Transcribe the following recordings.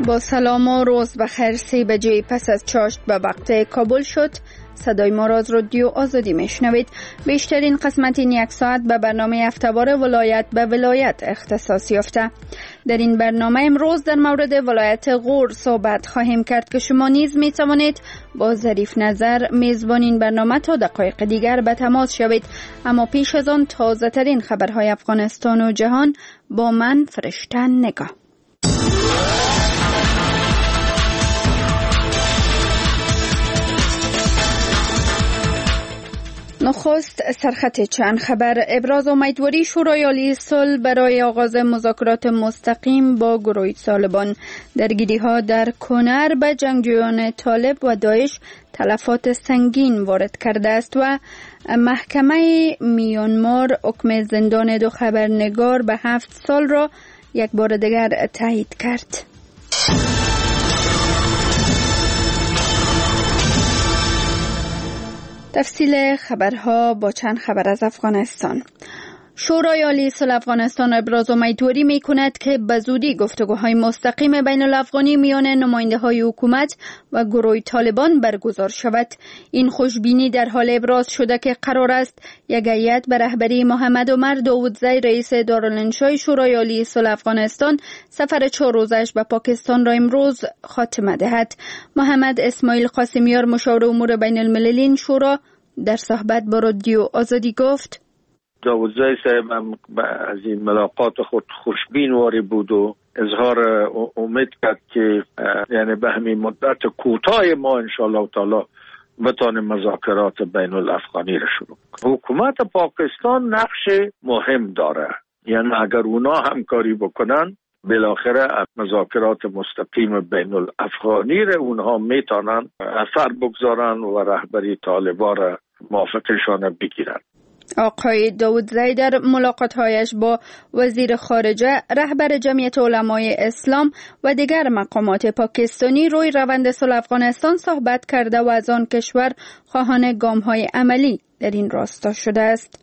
با سلام و روز بخیر. 3 بجه پس از چاشت به وقت کابل شد. صدای ما را از رادیو آزادی میشنوید. بیشترین قسمت این یک ساعت به برنامه هفته‌وار ولایت به ولایت اختصاص یافته. در این برنامه امروز در مورد ولایت غور صحبت خواهیم کرد که شما نیز می توانید با ظریف نظر میزبان این برنامه تا دقایق دیگر به تماس شوید. اما پیش از آن تازه ترین خبرهای افغانستان و جهان با من فرشته نگاه. نخست سرخط چند خبر. ابراز امیدواری شورای عالی صلح برای آغاز مذاکرات مستقیم با گروه طالبان. درگیری‌ها در کنر به جنگجویان طالب و داعش تلفات سنگین وارد کرده است و محکمه میانمار حکم زندان 2 خبرنگار به 7 سال را یک بار دیگر تایید کرد. تفصیل خبرها با چند خبر از افغانستان. شورای عالی صلح افغانستان ابراز امیدواری می کند که به زودی گفتگوهای مستقیم بین الافغانی میان نماینده‌های حکومت و گروه طالبان برگزار شود. این خوشبینی در حال ابراز شده که قرار است یک هیئت به رهبری محمد عمر داودزی رئیس دارالانشای شورای عالی صلح افغانستان سفر 4 روزش به پاکستان را امروز خاتمه دهد. محمد اسماعیل قاسمیار مشاور امور بین المللی شورا در صحبت با رادیو آزادی گفت: داودزی صاحب هم از این ملاقات خود خوشبین واری بود و اظهار امید کرد که یعنی به همین مدت کوتاه ما انشاءالله تعالی بتانیم مذاکرات بین الافغانی را شروع کنیم. حکومت پاکستان نقش مهم داره، یعنی اگر اونا همکاری بکنن بالاخره مذاکرات مستقیم بین الافغانی را اونها میتونن اثر بگذارن و رهبری طالبان را موافقشان بگیرن. آقای داودزی در ملاقات‌هایش با وزیر خارجه، رهبر جمعیت علمای اسلام و دیگر مقامات پاکستانی روی روند صلح افغانستان صحبت کرده و از آن کشور خواهان گام‌های عملی در این راستا شده است.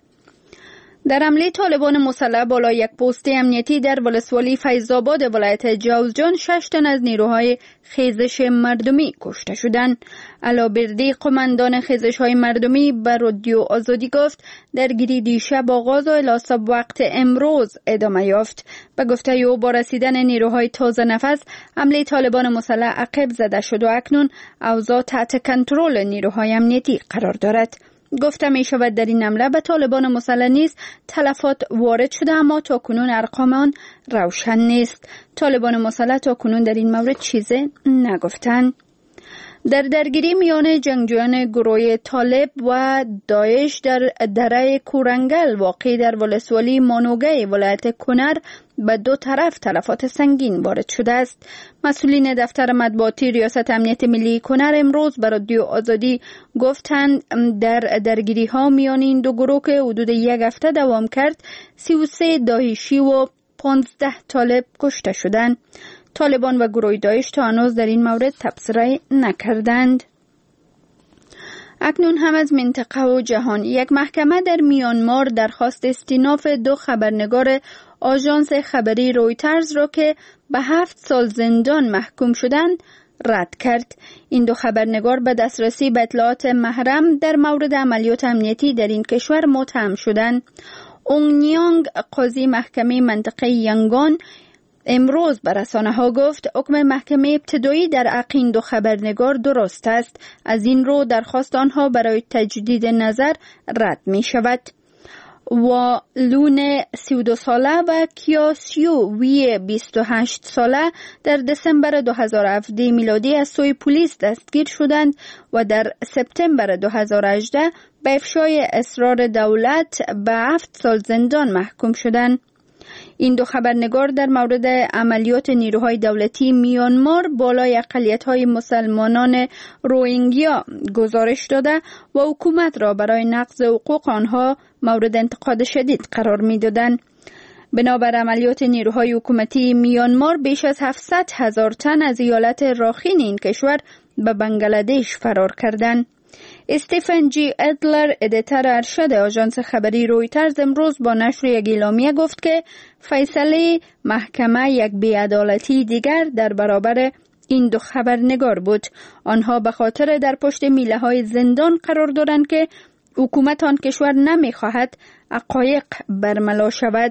در حمله طالبان مسلح بالای یک پست امنیتی در ولسوالی فیض‌آباد ولایت جوزجان 6 تن از نیروهای خیزش مردمی کشته شدند. علابردی قماندان خیزش‌های مردمی به رادیو آزادی گفت درگیری دیشب آغاز و الی صبح وقت امروز ادامه یافت. به گفته او با رسیدن نیروهای تازه نفس حمله طالبان مسلح عقب زده شد و اکنون اوضاع تحت کنترل نیروهای امنیتی قرار دارد. گفته می شود در این حمله به طالبان مسلح نیز تلفات وارد شده، اما تاکنون ارقام آن روشن نیست. طالبان مسلح تاکنون در این مورد چیزی نگفتند. در درگیری میان جنگجویان گروه طالب و داعش در دره کورنگل واقع در ولسوالی مانوگه ولایت کنر به 2 طرف تلفات سنگین وارد شده است. مسئولین دفتر مطبوعاتی ریاست امنیت ملی کنر امروز به رادیو آزادی گفتند در درگیری ها میان این دو گروه که حدود 1 هفته دوام کرد 33 داعشی و 15 طالب کشته شدند. طالبان و گروه داعش تا هنوز در این مورد تبصره نکردند. اکنون هم از منطقه و جهان. یک محکمه در میانمار درخواست استیناف 2 خبرنگار آژانس خبری رویترز را که به 7 سال زندان محکوم شدند رد کرد. این 2 خبرنگار به دسترسی به اطلاعات محرم در مورد عملیات امنیتی در این کشور متهم شدند. اونگ نیانگ قاضی محکمه منطقه ینگان امروز به رسانه‌ها گفت حکم محکمه ابتدایی در حق این 2 خبرنگار درست است. از این رو درخواست آنها برای تجدید نظر رد می شود. و لون 32 ساله و کیاسیو وی 28 ساله در دسامبر 2017 میلادی از سوی پلیس دستگیر شدند و در سپتامبر 2018 به افشای اسرار دولت به 7 سال زندان محکوم شدند. این 2 خبرنگار در مورد عملیات نیروهای دولتی میانمار بالای اقلیت‌های مسلمانان روهینگیا گزارش داده و حکومت را برای نقض حقوق آنها مورد انتقاد شدید قرار می‌دادند. بنابر عملیات نیروهای حکومتی میانمار بیش از 700,000 تن از ایالت راخین این کشور به بنگلادش فرار کردند. استیفن جی ادلر، ادیتور ارشد آژانس خبری رویترز، امروز با نشر یک اعلامیه گفت که فیصله محکمه یک بی‌عدالتی دیگر در برابر این دو خبرنگار بود. آنها به خاطر در پشت میله های زندان قرار دارند که حکومت آن کشور نمی‌خواهد حقایق برملا شود.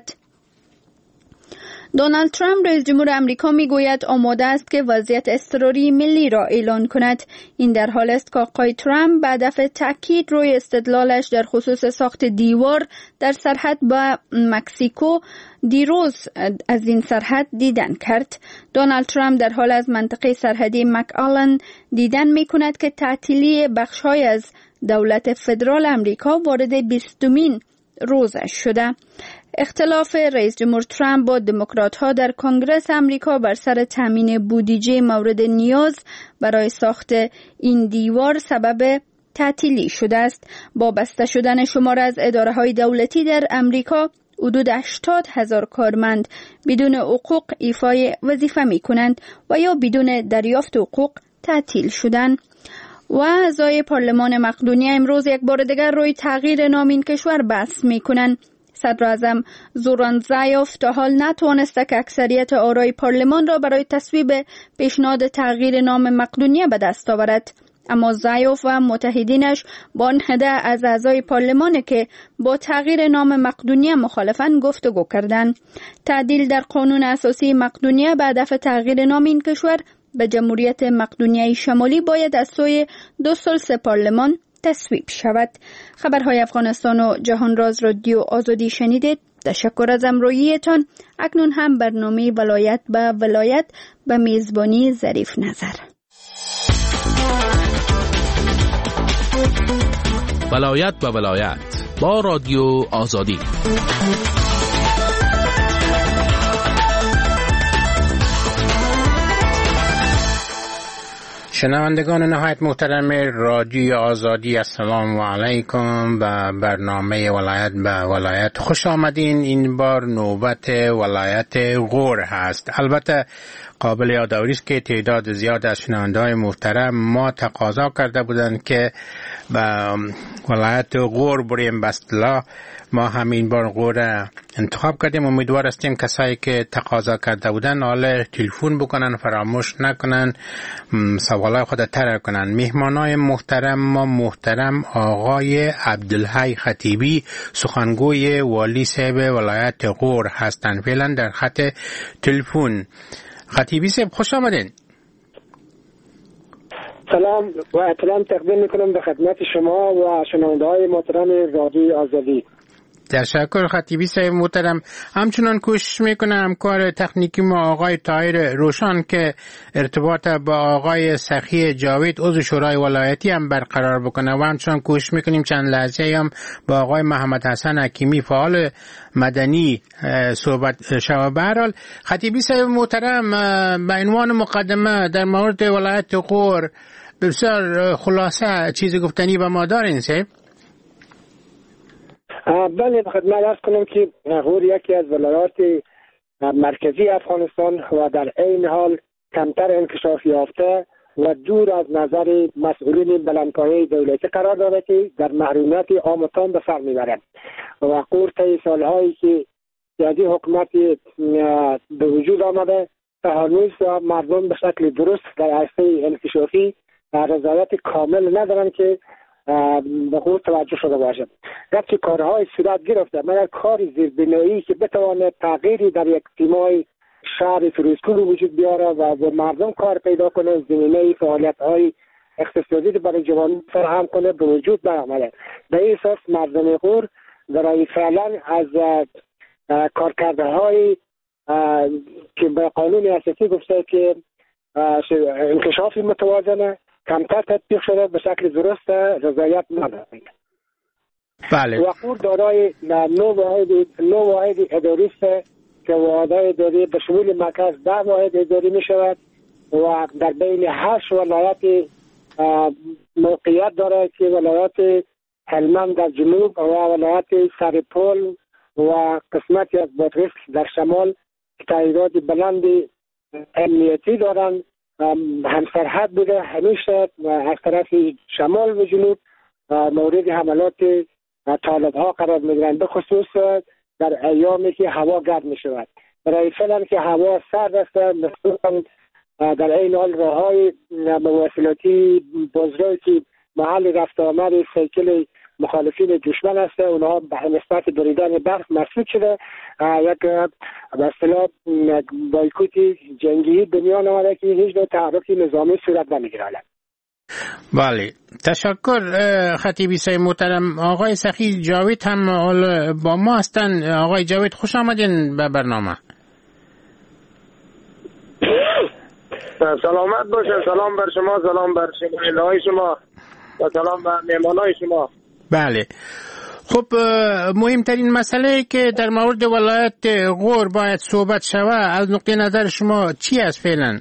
دونالد ترامپ رئیس جمهور امریکا میگوید آماده است که وضعیت اضطراری ملی را اعلان کند. این در حال است که آقای ترامپ به هدف تاکید روی استدلالش در خصوص ساخت دیوار در سرحد با مکزیکو دیروز از این سرحد دیدن کرد. دونالد ترامپ در حال از منطقه سرحدی مک‌آلن دیدن میکند که تعطیلی بخش‌های از دولت فدرال امریکا وارد 20مین روزش شده. اختلاف رئیس جمهور ترامپ با دموکرات‌ها در کنگره امریکا بر سر تامین بودجه مورد نیاز برای ساخت این دیوار سبب تعطیلی شده است. با بسته شدن شمار از اداره‌های دولتی در امریکا، حدود 80,000 کارمند بدون حقوق ایفای وظیفه می‌کنند و یا بدون دریافت حقوق تعطیل شدند. و اعضای پارلمان مقدونیه امروز یک بار دیگر روی تغییر نام این کشور بحث می‌کنند. صدر اعظم زوران زایف تا حال نتوانسته که اکثریت آرای پارلمان را برای تصویب پیشنهاد تغییر نام مقدونیه به دست آورد. اما زایف و متحدینش با آن عده از اعضای پارلمان که با تغییر نام مقدونیه مخالفند گفتگو کردند. تعدیل در قانون اساسی مقدونیه به هدف تغییر نام این کشور به جمهوریت مقدونیه شمالی باید از سوی 2 ثلث پارلمان تصویب شود. خبرهای افغانستان و جهان راز رادیو آزادی شنیدید. تشکر از همراهیتان. اکنون هم برنامه ولایت به ولایت به میزبانی ظریف نظر. ولایت به ولایت با رادیو آزادی. شنوندگان نهایت محترم رادیو آزادی، السلام علیکم. به برنامه ولایت به ولایت خوش آمدین. این بار نوبت ولایت غور هست. البته قابل یادآوری است که تعداد زیاد از شنونده‌های محترم ما تقاضا کرده بودند که به ولایت غور بریم. به اصطلاح ما همین بار غور انتخاب کردیم. امیدوار هستیم کسایی که تقاضا کرده بودن حالا تلفن بکنن، فراموش نکنن، سوالای خود طرح کنن. مهمانای محترم ما محترم آقای عبدالحی خطیبی، سخنگوی والی صاحب ولایت غور هستند. فعلا در خط تلفن. خطیبی صاحب خوش آمدین. سلام و احترام تقدیم میکنم به خدمت شما و شنونده‌های محترم رادیو آزادی. تشکر خطیبی صاحب محترم. همچنان کوشش میکنم کار تکنیکی ما آقای طاهر روشن که ارتباط با آقای سخی جاوید عضو شورای ولایتی هم برقرار بکنه و همچنان کوشش میکنیم چند لحظه هم با آقای محمد حسن حکیمی فعال مدنی صحبت شود. به هر حال خطیبی صاحب محترم، به عنوان مقدمه در مورد ولایت غور بسیار خلاصه چیزی گفتنی به ما دارین صاحب؟ بله، خدمت عرض کنم که غور یکی از ولایات مرکزی افغانستان و در عین حال کمتر انکشاف یافته و دور از نظر مسئولین بلندپایه دولتی قرار دارد که در محرومیت عام و تام به سر میبرد و غور طی سالهایی که سیاسی حکومت به وجود آمده تا هنوز مردم به شکل درست در عرصه انکشافی رضایت کامل ندارند که به غور توجه شده باشد. گرچه کارهای صورت گرفته مگر کار زیربنایی که بتواند تغییری در یک سیمای شهر فیروزکوه وجود بیاره و به مردم کار پیدا کنه، زمینه فعالیت‌های اقتصادی برای جوانان فراهم کنه به وجود نیامده. به این اساس مردم غور برای فعلا از کارکردهای که به قانون اساسی گفته که انکشافی متوازنه کمتر تطبیق شده به شکل درست رضایت ندارد. بله. و غور دارای 9 واحد اداری است که واحد اداری به شمول مرکز 10 واحد اداری می شود و در بین 8 ولایت موقعیت دارد که ولایت هلمند در جنوب و ولایت سرپل و قسمتی از بادغیس در شمال تعداد بلند امنیتی دارند. همسرحد بوده همیشه از طرف شمال و جنوب مورد حملات طالب ها قرار میگیرند، به خصوص در ایامی که هوا گرم می شود. برای فعلا که هوا سرد است، مثلا در این حال راههای مواصلاتی بزرگی که محل رفت آمد سیکل مخالفین دشمن است، اونها به نسبت بریدن برف مسدود شده. یک به اصطلاح بایکوت جنگی به میان آمده که هیچ نوع تحرک نظامی صورت نمیگیرد. بله، تشکر خطیبی صاحب محترم. آقای سخی جاوید هم با ما هستن. آقای جاوید خوش آمدین به برنامه. سلامت باشن. سلام بر شما، سلام بر شنونده‌های شما و سلام بر مهمانای شما. بله، خب مهمترین مسئله که در مورد ولایت غور باید صحبت شود از نقطه نظر شما چی است فعلا؟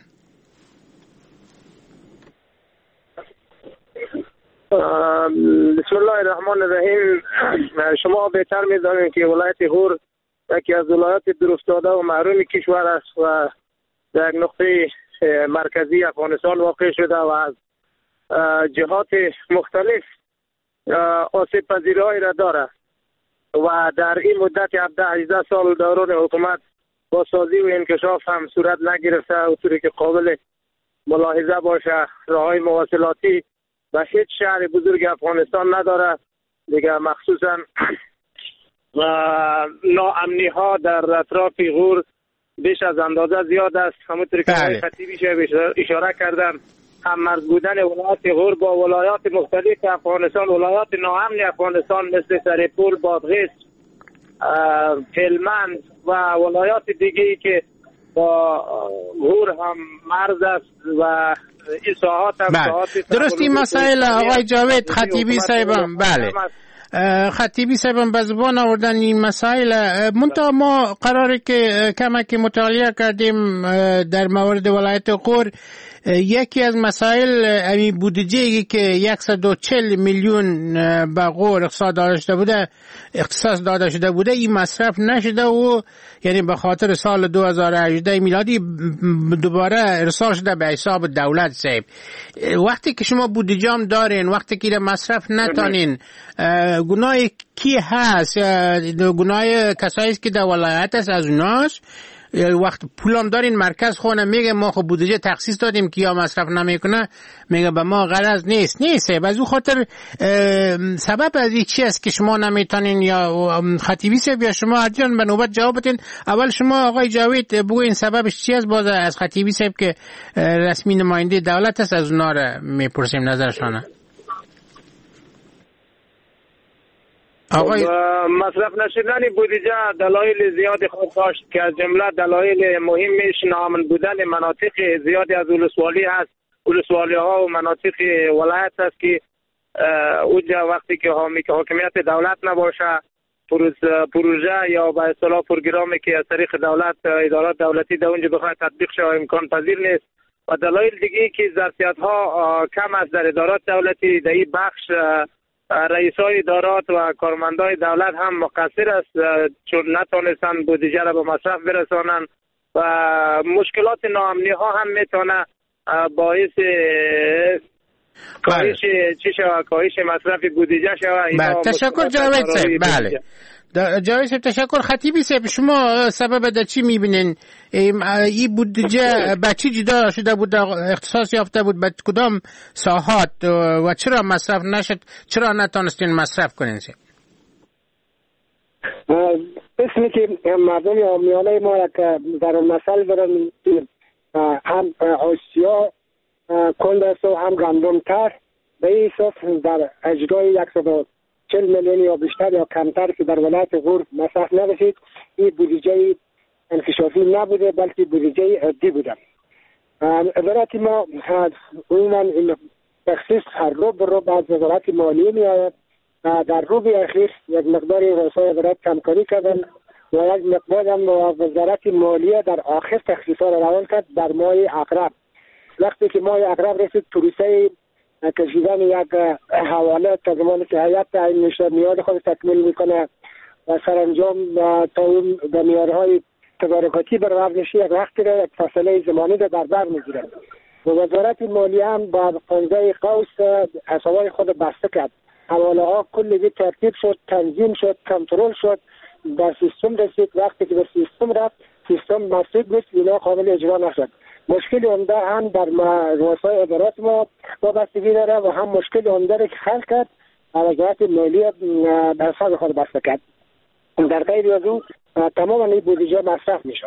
بسم الله الرحمن الرحیم. شما بهتر می‌دانید که ولایت غور یکی از ولایات دورافتاده و محروم کشور است و در یک نقطه مرکزی افغانستان واقع شده و از جهات مختلف آسیب پذیری‌هایی را دارد و در این مدت 17-18 سال دوران حکومت با سازی و انکشاف هم صورت نگرفته. اونطوری که قابل ملاحظه باشه راههای مواصلاتی و هیچ شهر بزرگ افغانستان نداره دیگه. مخصوصا ناامنی ها در اطراف غور بیش از اندازه زیاد است. همونطور که خطیبی اشاره کردن، هم مرز بودن ولایت غور با ولایات مختلف افغانستان، ولایات ناامن افغانستان مثل سرپول، بادغیس، هلمند و ولایات دیگه‌ای که با غور هم مرز است و این ساحات هم ساحات درست. این مسائل آقای جاوید خطیبی صاحبم، بله خطیبی صاحبم به زبان آوردن این مسائل. منتها ما قراره که کمک مطالعه کردیم در مورد ولایت غور. یکی از مسائل این بودجه‌ای که 140 میلیون به غور اختصاص داده شده بوده این مصرف نشده و یعنی به خاطر سال 2018 میلادی دوباره ارسال شده به حساب دولت. صاحب وقتی که شما بودجه هم دارین، وقتی که مصرف نتانین، گناه کی هست؟ گناه کسایی است که در ولایت است از اوناست؟ وقت پولم دارین مرکز خونه میگه ما خب بودجه تخصیص دادیم که یا مصرف نمیکنه، میگه به ما غرض نیست. از اون خاطر سبب از این چی است که شما نمیتونین؟ یا خطیبی صاحب یا شما هرجان به نوبت جواب بدین. اول شما آقای جاوید بگوین سببش چی است، باز از خطیبی صاحب که رسمی نماینده دولت است از اونا را میپرسیم نظرشانه. مصرف نشدن بودجه دلایل زیادی خود داشت که از جمله دلایل مهمش ناامن بودن مناطق زیادی از ولسوالی هست. ولسوالی ها و مناطق ولایت هست که اونجا وقتی که حاکمیت دولت نباشه، پروژه یا به اصطلاح پروگرامی که از طریق دولت ادارات دولتی در اونجا بخواد تطبیق شه امکان پذیر نیست. و دلایل دیگه که ظرفیت ها کم است در ادارات دولتی، در این بخش رئیسای ادارات و کارمندای دولت هم مقصر است چون نتونستن بودجه را به مصرف برسانن و مشکلات ناامنی ها هم میتونه باعث کاهش مصرف بودجه شود. تشکر جاوید صاحب. بله جاوید صاحب تشکر. خطیبی صاحب شما سبب در چی میبینین این بودجه به چی جدا شده بود، اختصاص یافته بود به کدام ساحات و چرا مصرف نشد؟ چرا نتونستین مصرف کنین؟ اسمی که مردم عامیانه ما که در مثل دارن هم آسیا کند است و هم گندم تر به این حساب در اجرای 140 میلیون یا بیشتر یا کمتر که در ولایت غور مصرف نرسید. این بودجه انکشافی نبوده بلکه بودجه عادی بوده. ولایت ما عموما تخصیص هر رو از وزارت مالیه می آید. در روبی اخیر یک مقدار رؤسای ولایت کمکاری کردن و یک مقدار هم وزارت مالیه در آخر تخصیصها را روان کرد در ماه عقرب. وقتی که ماه عقرب رسید پروسه کشیدن یک حواله تا زمانی که هیئت این میاد خود تکمیل میکنه و سرانجام تا اون به معیارهای تدارکاتی برآورد میشه یک وقتی را یک فاصله زمانی را در بر میگیره. و وزارت مالیه هم با 15 قوس حسابای خود بسته کرد حواله ها کلی ترتیب شد، تنظیم شد، کنترل شد، به سیستم رسید. وقتی که به سیستم رفت، سیستم مسدود بود، اینا قابل اجرا نشد. مشکل عمده هم در رؤسای ادارات ما وابستگی داره و هم مشکل عمده که خلق کرد حرکات مالی در حساب خود بسته کرد. در غیر از او تمام این بودجه مصرف میشد.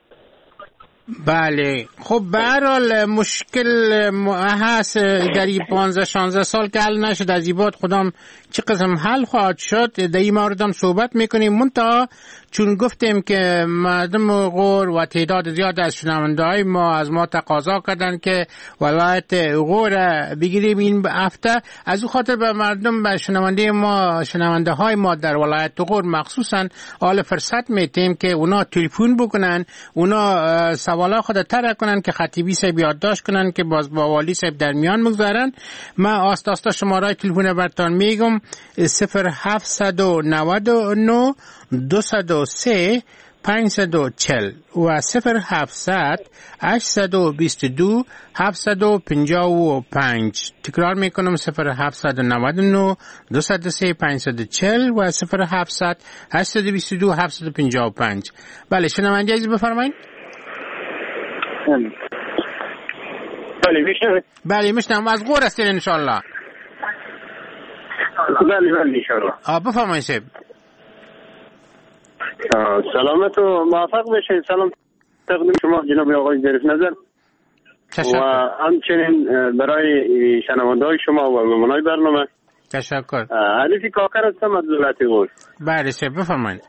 بله خب به هر حال مشکل هست در 15-16 سال که حل نشد. از این بعد خودم چه قسم حل خواهد شد در این مورد هم صحبت میکنیم. منتها چون گفتیم که مردم غور و تعداد زیاد از شنونده های ما از ما تقاضا کردن که ولایت غور بگیریم این هفته، از او خاطر به مردم، به شنونده های ما در ولایت غور مخصوصا حال فرصت میتیم که اونا تلفن بکنن، اونا سوالا خود طرح کنن که خطیبی صاحب یادداشت کنن که باز با والی صاحب در میان بگذارن. من آستا شماره تلفن برتان میگم 0799 203 540 و 0700 822 755. تکرار میکنم 0799 203 540 و 0700 822 755. بله شنونده عزیز بفرمایید. بله میشنم. از غور هستین انشالله؟ بله انشالله. بفرمایید صاحب. سلامت و موفق بشید. سلام تقدیم شما جناب آقای ظریف نظر تشکر. و همچنین برای شنونده های شما و مهمانای برنامه. تشکر. علیفی کاکر هستم از ولایت غور. بله صاحب بفرمایید.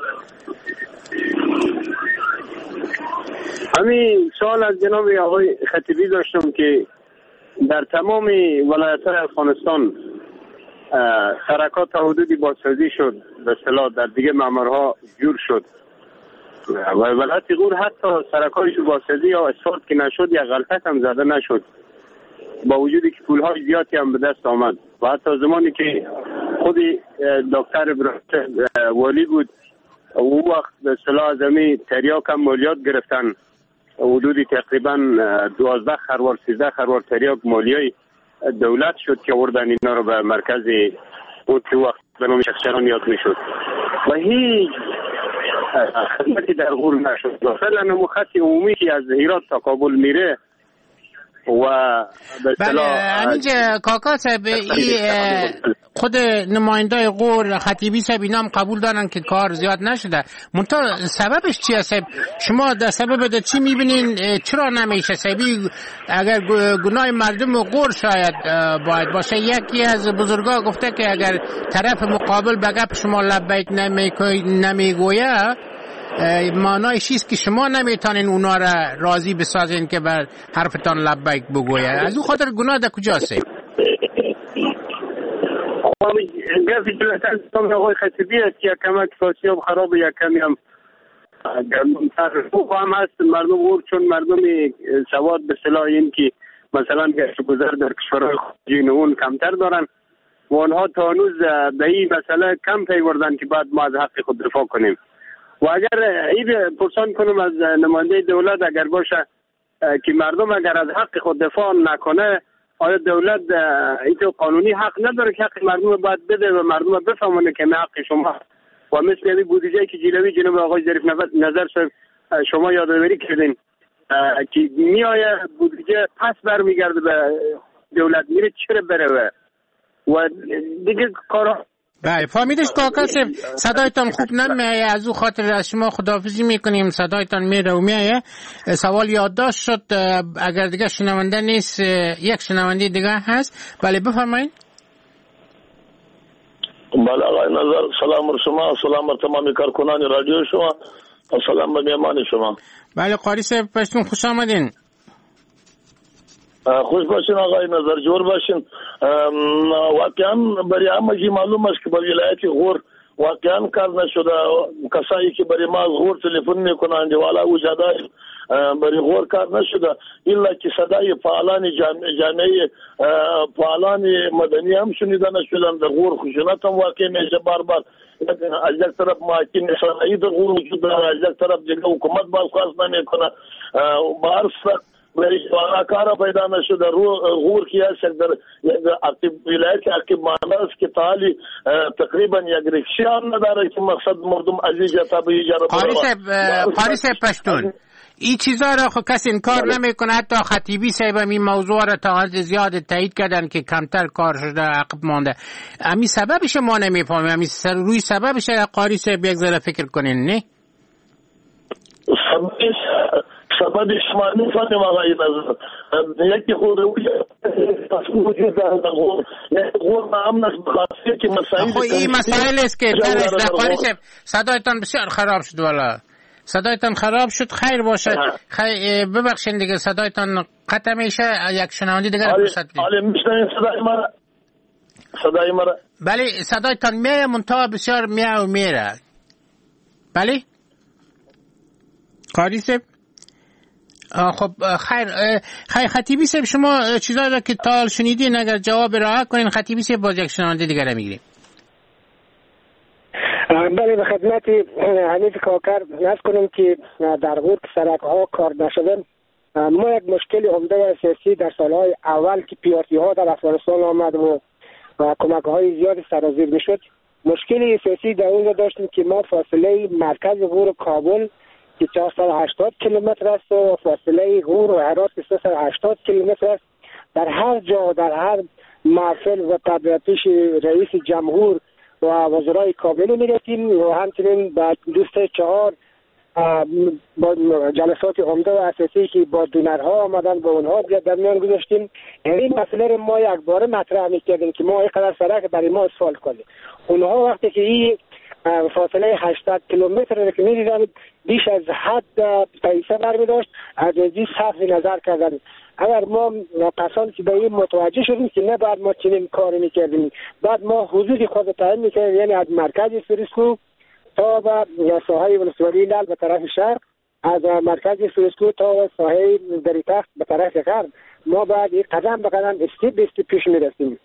همین سوال از جناب آقای خطیبی داشتم که در تمام ولایت‌های افغانستان حرکات تا حدودی بازسازی شد، به اصطلاح در دیگه مامورها جور شد و ولایت غور حتی سرکارش بازسازی یا اسفالت که نشد یا غلطک هم زده نشد، با وجودی که پول‌های زیادی هم به دست آمد و حتی زمانی که خود دکتر ابراهیم والی بود او وقت به اصطلاح زمین تریاک هم مالیات گرفتن، حدودی تقریبا 12 خروار 13 خروار تریاک مالیای دولت شد که آوردن اینا رو به مرکز اون که وقت به نام شخصیان یاد میشد و هیچ خدمتی در غور نشد. مثلا مخص عمومی که از هرات تا کابل میره و بله همینجا کاکا صاحب خود نماینده غور خطیبی صاحب اینا هم قبول دارن که کار زیاد نشده. منتها سببش چیه صاحب؟ شما در سبب در چی میبینین؟ چرا نمیشه صاحبی؟ اگر گناه مردم غور شاید باید باشه. یکی از بزرگا گفته که اگر طرف مقابل به گپ شما لبیک نمیگویه معنای چیست که شما نمیتونین اونا را راضی بسازین که بر حرفتان لبیک بگویه. از او خاطر گناه در کجاست؟ گفتی جلتن آقای خطیبی است که کمک فاسیاب خراب یک کمی هم خوب هم هست مردم غور، چون مردم سواد به صلاح این که مثلا گشت گذر در کشورهای خارجی اون کمتر دارن و آنها تا هنوز به این مسئله کم پیوردن که بعد ما از حق خود دفاع کنیم. و اگر این پرسان کنم از نماینده دولت اگر باشه که مردم اگر از حق خود دفاع نکنه آیا دولت این قانونی حق نداره که حق مردم باید بده و مردم بفهمونه که حق شما و مثل این بودجه که جلوی جناب آقای ظریف نظر شما یادآوری کردین که میآیه بودجه پس برمیگرده به دولت میره چرا بره و دیگه کارا. بله فهمیدش کاکا صاحب. صدایتان خوب نمیایه، از او خاطر از شما خداحافظی میکنیم. صدایتان میره و میایه. سوال یادداشت شد. اگر دیگه شنونده نیست یک شنونده دیگه هست. بله بفرمایید. بله آقای نظر سلام بر شما، سلام بر تمامی کارکنان رادیو شما و سلام به میهمان شما. بله قاری صاحب پشتون خوش آمدین. خوش باشین آقای نظر، جور باشین. واقعا برای همگی معلوم است که با ولایت غور واقعا کار نشده. کسایی که برای ما از غور تلفن میکنند والا وجدای برای غور کار نشده الا که صدای فعالان جامعه فعالان مدنی هم شنیده نشدن. در غور خشونت هم واقع میشه بار از یک طرف محاکم صنعی در غور وجود داره، از یک طرف دیگه حکومت بازخواست نمیکنه. کار پیدا نشد. در غور کی است در ولایت عقیب ماناس که تعالی تقریبا یک رکشا هم نداره که مقصد مردم عزیز یا تابعی اجاره. قاری صاحب پشتون این چیزا را خب کسی انکار نمیکنه. حتی خطیبی صاحب این موضوع را تا حد زیاد تایید کردن که کمتر کار شده، عقب مانده. امی سببش ما نمیفهمیم. امی روی سببش قاری صاحب یک ذره فکر کنین. نه سببش ما نمیفهمیم آقای نظر. یکی خود روی غور معامل است بخاطر که مسائل این مسائل است که قاری صاحب صدایتان بسیار خراب شد. والا صدایتان خراب شد. خیر باشه. ببخشید دیگه صدایتان قطع میشه. یک شنونده دیگه فرصت بدید. حالا میشنوید صدای مرا؟ بله صدایتان میره منتها بسیار میره و میره. بله قاری صاحب خب خیر خطیبی صاحب شما چیزایی را که تا شنیدین اگر جواب رعایت کنین خطیبی صاحب باز یک شنونده دیگه را میگیریم. بله به خدمت حنیف کاکر ناز کنم که در غور سرک ها کار نشدن. ما یک مشکل عمده و اساسی در سالهای اول که پیاتی ها در افغانستان آمد و کمک های زیادی سرازیر میشد، مشکل اساسی در اونجا داشتیم که ما فاصله مرکز غور کابل که 480 کیلومتر است و فاصله غور و هرات که 380 کیلومتر است. در هر جا در هر محفل و پیش رئیس جمهور و وزرای کابل میرسیم و همچنین با دوست 4 با جلسات عمده و اساسی که با دونرها آمدن با اونها در میان گذاشتیم. این مسئله رو ما یک بار مطرح میکردیم که ما اینقدر سرک برای ما اسفالت کنیم. اونها وقتی که این فاصله 80 کیلومتر رو که می‌دیدن بیش از حد پیسه برمی‌داشت، از این صرف نظر کردن. اگر ما کسانی که به این متوجه شدیم که نه بعد ما چنین کاری می‌کردیم، بعد ما حدود خود تعیین می‌کردیم، یعنی از مرکز فریسکو تا به ساحه ولسوالی لال به طرف شرق، از مرکز فریسکو تا ساحه دریتخت به طرف غرب، ما بعد قدم به قدم استیپ به استیپ پیش می‌رفتیم.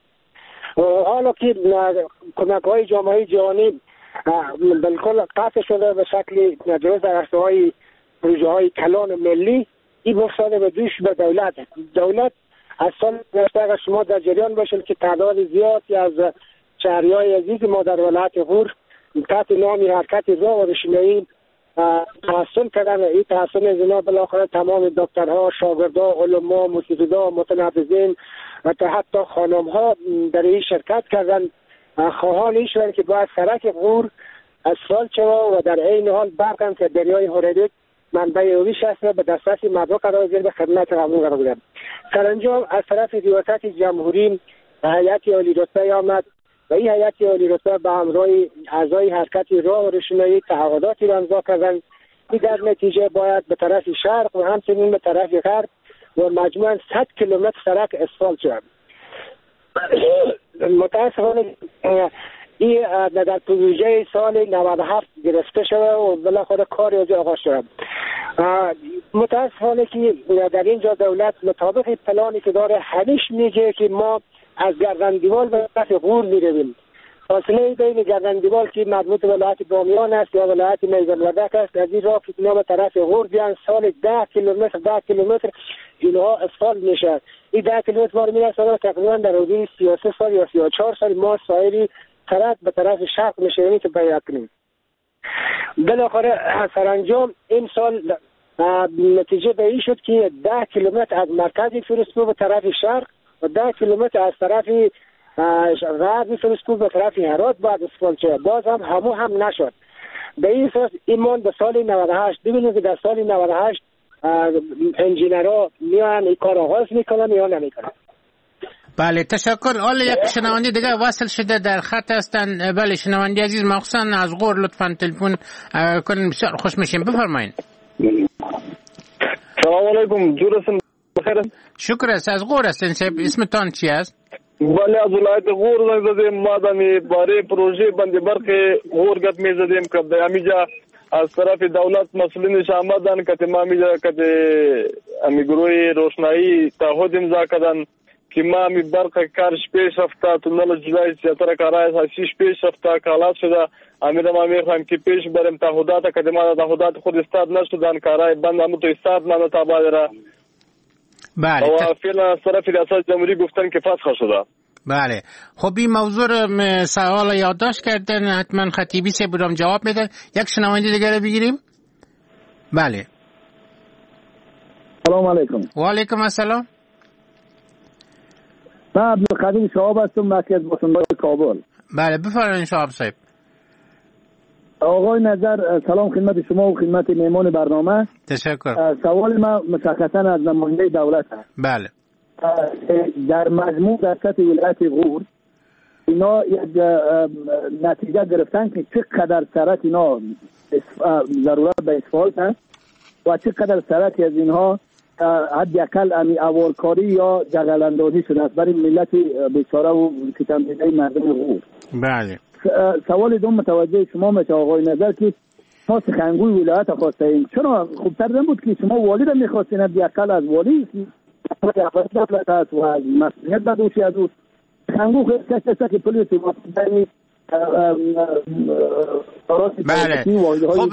حالا که کمک‌های جامعه جهانی بالکل قطع شده به شکل جز در عرصه‌های پروژه‌های کلان ملی، این افتاده به دوش به دولت از سال گذشته اگر شما در جریان باشید که تعداد زیادی از شهریای عزیز ما در ولایت غور تحت نام حرکت راه و رشنایی تحصیل کردن. این تحصیل از اینا بالاخره تمام دکترها، شاگردها، علما، موسیقیدان، متنفذین و حتی خانم‌ها در این شرکت کردن. خواهان ایشون که باید سرک غور اسفالت شود و در این حال برق هم که دریای هوریدک منبع اویش است به دسترس مردم قرار گرفت به خدمت همون قرار گرفت. سرانجام از طرف ریاست جمهوری هیئت عالی رتبه آمد و این هیئت عالی رتبه به همراه اعضای حرکت راه و رشنایی تعهداتی را امضا کردند که در نتیجه باید به طرف شرق و همچنین به طرف غرب و مجموعاً 100 کیلومتر سرک اسفالت شود. متاسفانه این در پروژه سال 97 گرفته شده و بالاخره کار از آغاز شده. متاسفانه که در اینجا دولت مطابق پلانی که داره همیش میگه که ما از گردندیوال به طرف غور میرویم. فاصله بین گردندیوال که مربوط به ولایت بامیان است یا ولایت میدان وردک است، از این راه که اینا به طرف غور بیان سال 10 کیلومتر اینها اسفالت میشه. این 10 کیلومتر بار میرسه تقریبا در حدود 33 سال یا 34 سال ما سایری طرف به طرف شرق میشه که بیان کنیم. بالاخره سرانجام این سال نتیجه به این شد که 10 کیلومتر از مرکز فریسکو به طرف شرق و 10 کیلومتر از طرف غرب فریسکو به طرف هرات بعد اسفالت شد. باز هم نشد. به این اساس ایمان به سال 98 ببینید که در سال 98 انجینرها میان این کار آغاز میکنن یا نمیکنن. بله تشکر. حالا یک شنونده دیگه وصل شده در خط هستن. بله شنونده عزیز مخصوصا از غور لطفا تلفن کنین، بسیار خوش میشیم. بفرمایید. سلام علیکم. جورسم بخیر. شکر است. از غور هستین صاحب، اسمتان چی است؟ بله از ولایت غور زنگ زدیم. ما دمی باره پروژه بند برق غور گپ می زدیم که در امیجا از طرف دولت مسئولینش آمدن که تمامی جا که امی گروه روشنایی تعهد امضا کردن که ما امی برق کارش پیش رفته تونل جلای سیاتر کارای هستیش پیش رفته کالات شده. امیر ما میخوایم که پیش بریم تعهدات که ما تعهدات خود استاد نشدن کارای بند همون تو استاد ما تابع را بله. و فعلا از طرف ریاست جمهوری گفتن که فسخ شده. بله. خب این موضوع سوال یادداشت کردن، حتما خطیبی سے برام جواب میدن. یک شنونده دیگه رو بگیریم. بله. سلام علیکم. و علیکم السلام. من عبدالقدیر شهاب هستم، مرکز باشندگان کابل. بله بفرمایید شهاب صاحب. آقای نظر، سلام خدمت شما و خدمت مهمان برنامه. تشکر. سوال ما مشخصا از نماینده دولت است. بله. در مجموع در سطح ولایت غور اینا یک نتیجه گرفتن که چقدر سرعت اینا ضرورت به اسفالت است و چقدر سرعت از اینها حداقل اوارکاری یا جغلاندازی شده است برای ملت بیچاره و ستمدیده مردم غور. بله. سوال دوم متوجه شما میشه آقای نظر که ما سخنگوی ولایت خواسته ایم، چرا خوبتر نبود که شما والی را میخواستین حداقل از والی دولت است و مسئولیت بدوشی از او سخنگو کسی که پلیس بله. خب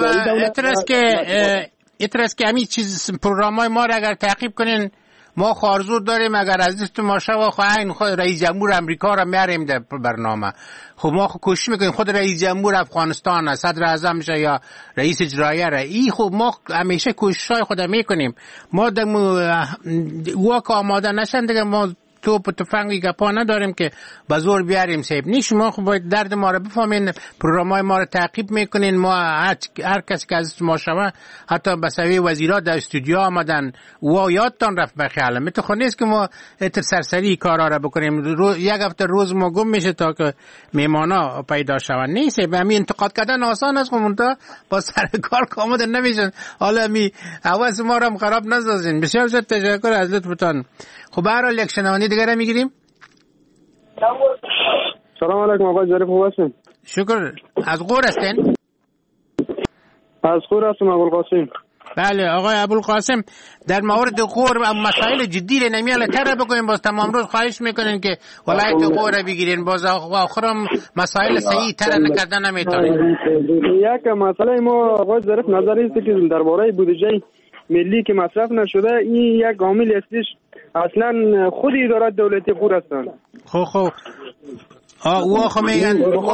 اترس که همین چیز پروگرامای ما را اگر تعقیب کنین ما خارزور داریم، اگر از دست ما شوا خواهیم خود رئیس جمهور امریکا را میاریم در برنامه. خب ما کوشش میکنیم خود رئیس جمهور افغانستان، صدر اعظم شه یا رئیس اجرایه را، این خب ما همیشه کوششای خود میکنیم. ما واک آماده نشن دیگه، ما توپ و تفنگی گپا نداریم که به زور بیاریم سیب نیست. شما خب باید درد ما رو بفهمین، پروگرامای ما رو تعقیب میکنین. ما هر کس که از ما شما حتی به سوی وزیرا در استودیو آمدن و یادتان رفت به خیالم میتخو نیست که ما سرسری کارا رو بکنیم. یک هفته روز ما گم میشه تا که میمانا پیدا شون. نیست به همین انتقاد کردن آسان است، منتها با سر کار کامل نمیشن. حالا می حواس ما رو خراب نسازین. بسیار زیاد تشکر از لطفتان. خب برای یک شنونده دیگه رو میگیریم. سلام علیکم آقای ظریف، خوب هستین؟ شکر. از غور هستین؟ از غور هستم ابوالقاسم. بله آقای ابوالقاسم، در مورد غور و مسائل جدی رو نمیاله تر بکنیم. باز تمام روز خواهش میکنین که ولایت غور رو بگیرین، باز آخرم مسائل صحیح تر نکردن نمیتونین. یک مسئله ما آقای ظریف نظری است که درباره بودجه ملی که مصرف نشده، این یک عامل استش اصلا خود ادارات دولتی غور هستن. خب او خب میگن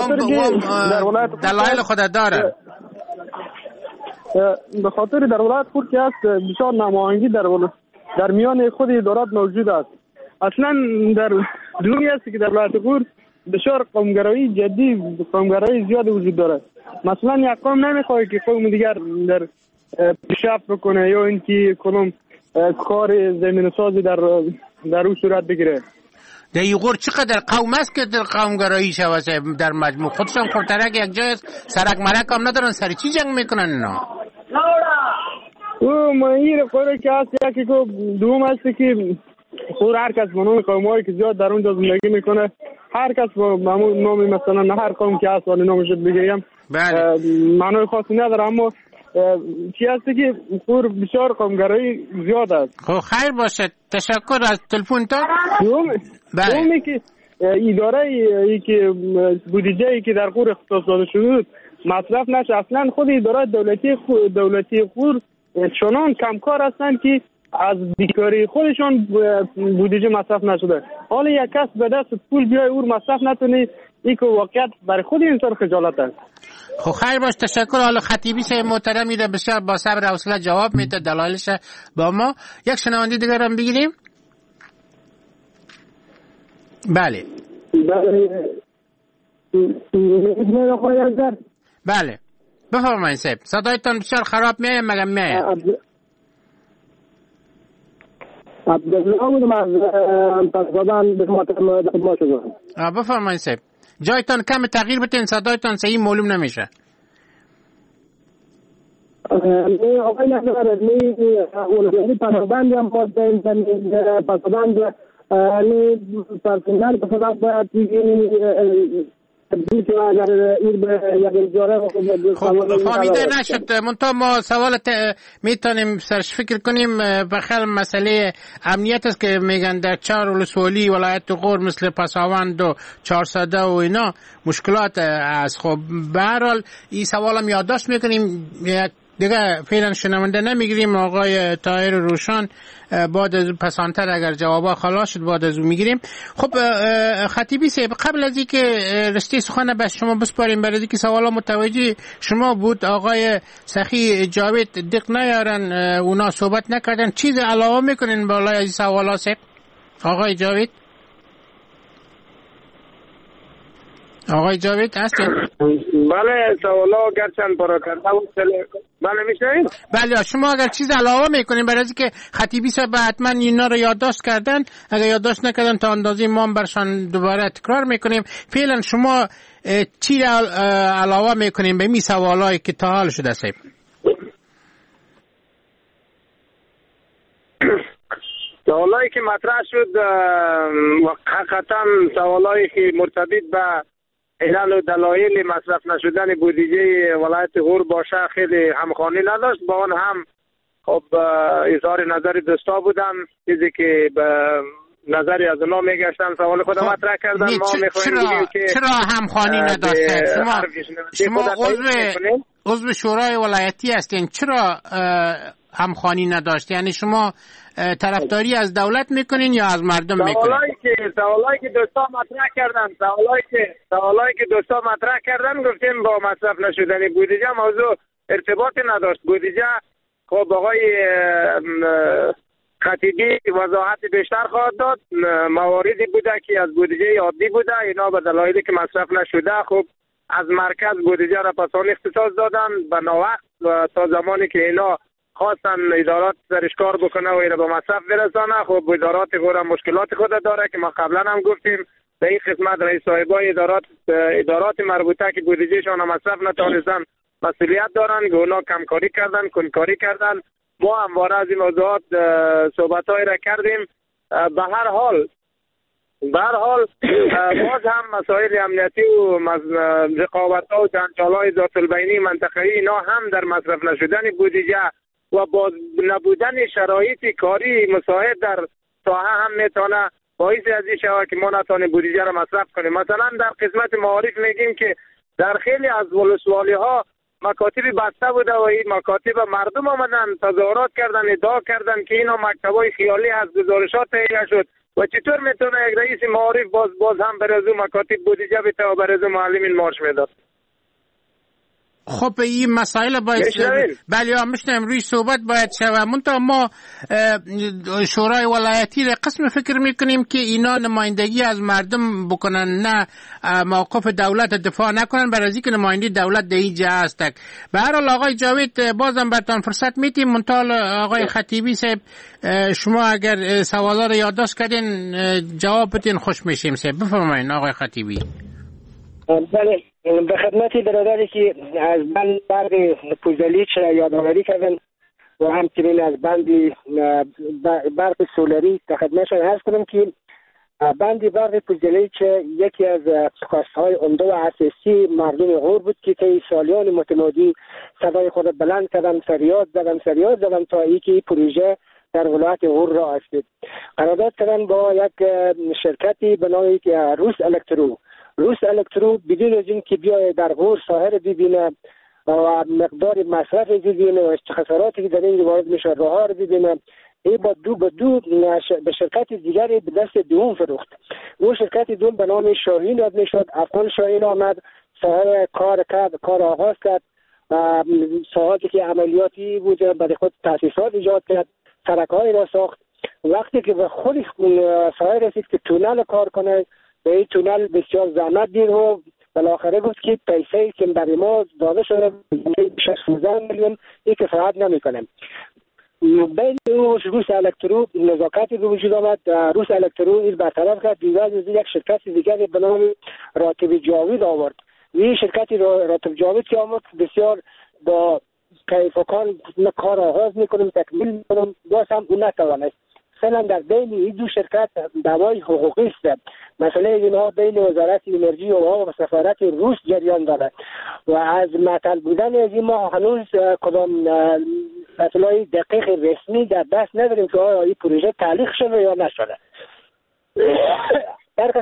دلایل خود داره. به خاطر در ولایت غور که است بسیار نمایندگی در میان خود ادارات موجود است. اصلا در دنیای است که در ولایت غور بسیار قومگرایی جدی، قومگرایی زیاد وجود داره. مثلا یک قوم نمیخواد که قوم دیگر در پیشرفت بکنه یا اینکه کدام کار زمین سازی در اون صورت بگیره. در غور چقدر قوم است که در قومگرایی شود در مجموع خودشان خورترک یک جای سرک مرک هم ندارن، سر چی جنگ میکنن اینا؟ او ماهیر قوره که هست یکی که دوم هست که خور هر کس منون قومایی که زیاد در اونجا زندگی میکنه، هر کس با نامی مثلا نه هر قوم که هست ولی نامش بگیم معنی خاصی نداره، اما چی هست که خور بسیار قومگرایی زیاد است. خب خیر باشه، تشکر از تلفن تا. دومی که اداره ای که بودجه ای که در خور اختصاص داده شده مصرف نشه، اصلا خود اداره دولتی خور چنان کمکار هستند که از بیکاری خودشان بودجه مصرف نشده. حالا یک کس به دست پول بیای او مصرف نتونه، این که واقعیت برای خود انسان خجالت است. خب خیر باش، تشکر. حالا خطیبی صاحب محترم میره بسیار با صبر و حوصله جواب میده، دلایلش با ما. یک شنونده دیگه رو بگیریم. بله بله بفرمایید صاحب، صدایتان بسیار خراب میاد مگم میاد. عبدالله بودم از پسادان به خدمت شما. بفرمایید صاحب، جایتان کم تغییر بدین، صدایتان صحیح معلوم نمیشه. آقای نظر اولویتی پسادان هم باید پسادان پرسنل پسادان باید فهمیده نشد. منتها ما سوال میتونیم سرش فکر کنیم. بخیر مسئله امنیت است که میگن در 4 ولسوالی ولایت غور مثل پساوند و 400 و اینا مشکلات است. خب به هر حال این سوالم یادداشت میکنیم. یک دیگه فعلا شنونده نمیگیریم. آقای طاهر روشان بعد از پسانتر اگر جوابا خلاص شد بعد از اون میگیریم. خب خطیبی صاحب، قبل از اینکه رشته سخن به شما بسپاریم، برای اینکه سوالا متوجه شما بود، آقای سخی جاوید دق نیارن اونا صحبت نکردن، چیز علاوه میکنین بالای از سوالا صاحب؟ آقای جاوید هستین؟ بله، سوالا گرچند پراکنده بود. بله میشنید؟ بله، شما اگر چیز علاوه میکنین برای اینکه خطیبی صاحب حتما اینا رو یادداشت کردن، اگر یادداشت نکردن تا اندازه ما برشان دوباره تکرار میکنیم. فعلا شما چی علاوه میکنین به می سوالایی که تا حال شده صاحب؟ سوالایی که مطرح شد حقیقتا سوالایی که مرتبط به علل و دلایل مصرف نشدن بودجه ولایت غور باشه خیلی همخوانی نداشت. با آن هم خب اظهار نظر دوستا بودن، چیزی که به نظری از اونا میگشتن سوال خود مطرح کردن. ما میخوایم که چرا همخوانی نداشت؟ شما عضو شورای ولایتی هستین، چرا همخوانی نداشت؟ یعنی شما طرفداری از دولت میکنین یا از مردم میکنین؟ سوالایی که دوستا مطرح کردن گفتیم با مصرف نشدن بودجه موضوع ارتباطی نداشت. بودجه خب آقای خطیبی وضاحت بیشتر خواهد داد. مواردی بوده که از بودجه عادی بوده، اینا به دلایلی که مصرف نشده خب از مرکز بودجه را پسان اختصاص دادن به ناوقت و تا زمانی که اینا خواستن ادارات سرش کار بکنه و اینا به مصرف برسانه. خب ادارات غور مشکلات خود داره که ما قبلا هم گفتیم. به این قسمت رئیس صاحبای ادارات مربوطه که بودجهشان مصرف نتونستن مسئولیت دارن که اونا کمکاری کردن، کنکاری کردن. ما همواره از این موضوعات صحبت‌هایی را کردیم. به هر حال باز هم مسائل امنیتی و رقابت‌ها و جنجال‌های ذات البینی منطقه‌ای اینا هم در مصرف نشدن بودجه و با نبودن شرایط کاری مساعد در ساحه هم میتونه باعث از این شود که ما نتونیم بودجه را مصرف کنیم. مثلا در قسمت معارف میگیم که در خیلی از ولسوالی‌ها مکاتب بسته بوده و این مکاتب مردم آمدن تظاهرات کردن، ادعا کردن که اینا مکتبای خیالی از گزارشات تهیه شد و چطور میتونه یک رئیس معارف باز هم برای از مکاتب بودجه بده و برای از معلمین مارش میداد؟ خب این مسائل باید بله میشنم روی صحبت باید شود. منتها ما شورای ولایتی را قسم فکر میکنیم که اینا نمایندگی از مردم بکنن، نه موقف دولت دفاع نکنن، برای از اینکه نماینده دولت در اینجا هست. به هر حال آقای جاوید بازم براتون فرصت میدیم. منتها آقای خطیبی صاحب شما اگر سوالا رو یادداشت کردین جواب بدین خوش میشیم. صاحب بفرمایید آقای خطیبی. بله، به خدمت برادری که از بند برق پوزلیچ را یادآوری کردن و همچنین از بند برق سولری در خدمتشان عرض کنم که بند برق پوزلیچ یکی از خواستهای عمده و اساسی مردم غور بود که طی سالیان متمادی صدای خود بلند کردن، فریاد زدن تا اینکه پروژه در ولایت غور را است. قرارداد کردن با یک شرکتی به نام روس الکترو بدون از این که بیاید در غور ساحه را ببینه و مقدار مصرف ببینه و خساراتی که در این وارد میشه راه را ببینه، این با دو به شرکت دیگری به دست دوم فروخت. اون شرکت دوم به نام شاهین یاد میشد. افغان شاهین آمد، ساحه کار آغاز کرد، ساحاتی که عملیاتی بود برای خود تاسیسات ایجاد کرد، سرک‌های را ساخت. وقتی که به خود ساحه رسید که تونل کار کنه، به این تونل بسیار زحمت دید و بالاخره گفت که پیسه‌ای که برای ما داده شده 16 میلیون این کفایت نمی‌کنه. بین روس الکترو نزاکتی به وجود آمد. روس الکترو این برطرف کرد، دیگر از یک شرکت دیگر به نام راتب جاوید آورد. این شرکتی راتب جاوید که آمد بسیار با کیفکان کار آغاز میکنم تکمیل میکنم، باز هم اون نتوانست. فعلا در بین این دو شرکت دعوای حقوقی است. مسئله اینها بین وزارت انرژی و سفارت روس جریان دارد و از معطل بودن از این ما هنوز کدام اطلاعی دقیق رسمی در دست نداریم که آیا این پروژه تعلیق شده یا نشده. در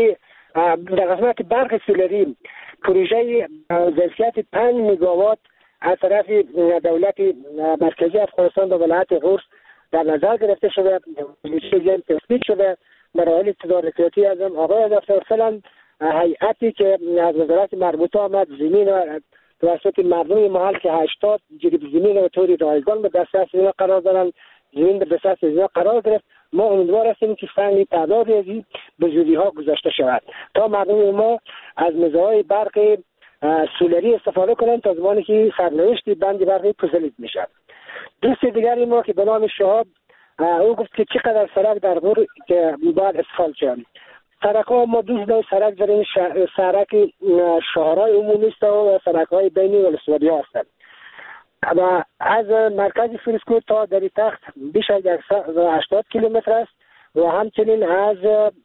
قسمت برق سولری پروژه ظرفیت 5 مگاوات از طرف دولت مرکزی افغانستان به ولایت غور در نظر گرفته شده، بودجه تثبیت شده. مراحل تدارکاتی از آقای دکتر فلان هیئتی که از وزارت مربوطه آمد زمین توسط مردم محل که 80 جریب زمین و طوری رایگان به دست اینا قرار دارن، زمین به دست اینا قرار گرفت. ما امیدوار هستیم که فنی تعدادی از این به زودی ها گذاشته شود تا مردم ما از میزهای برق سولری استفاده کنند تا زمانی که سرنوشت بند برقی پوزلید میشد. دوست دیگری ما که به نام شهاب او گفت که چقدر سرک در غور که باید اسفالت شد. سرک ها ما دوست داریم سرک داریم، سرک شهرهای عمومی است و سرک های بینی و لسواری ها هستند و از مرکز فریسکو تا دری تخت بیش از 180 کیلومتر است و همچنین از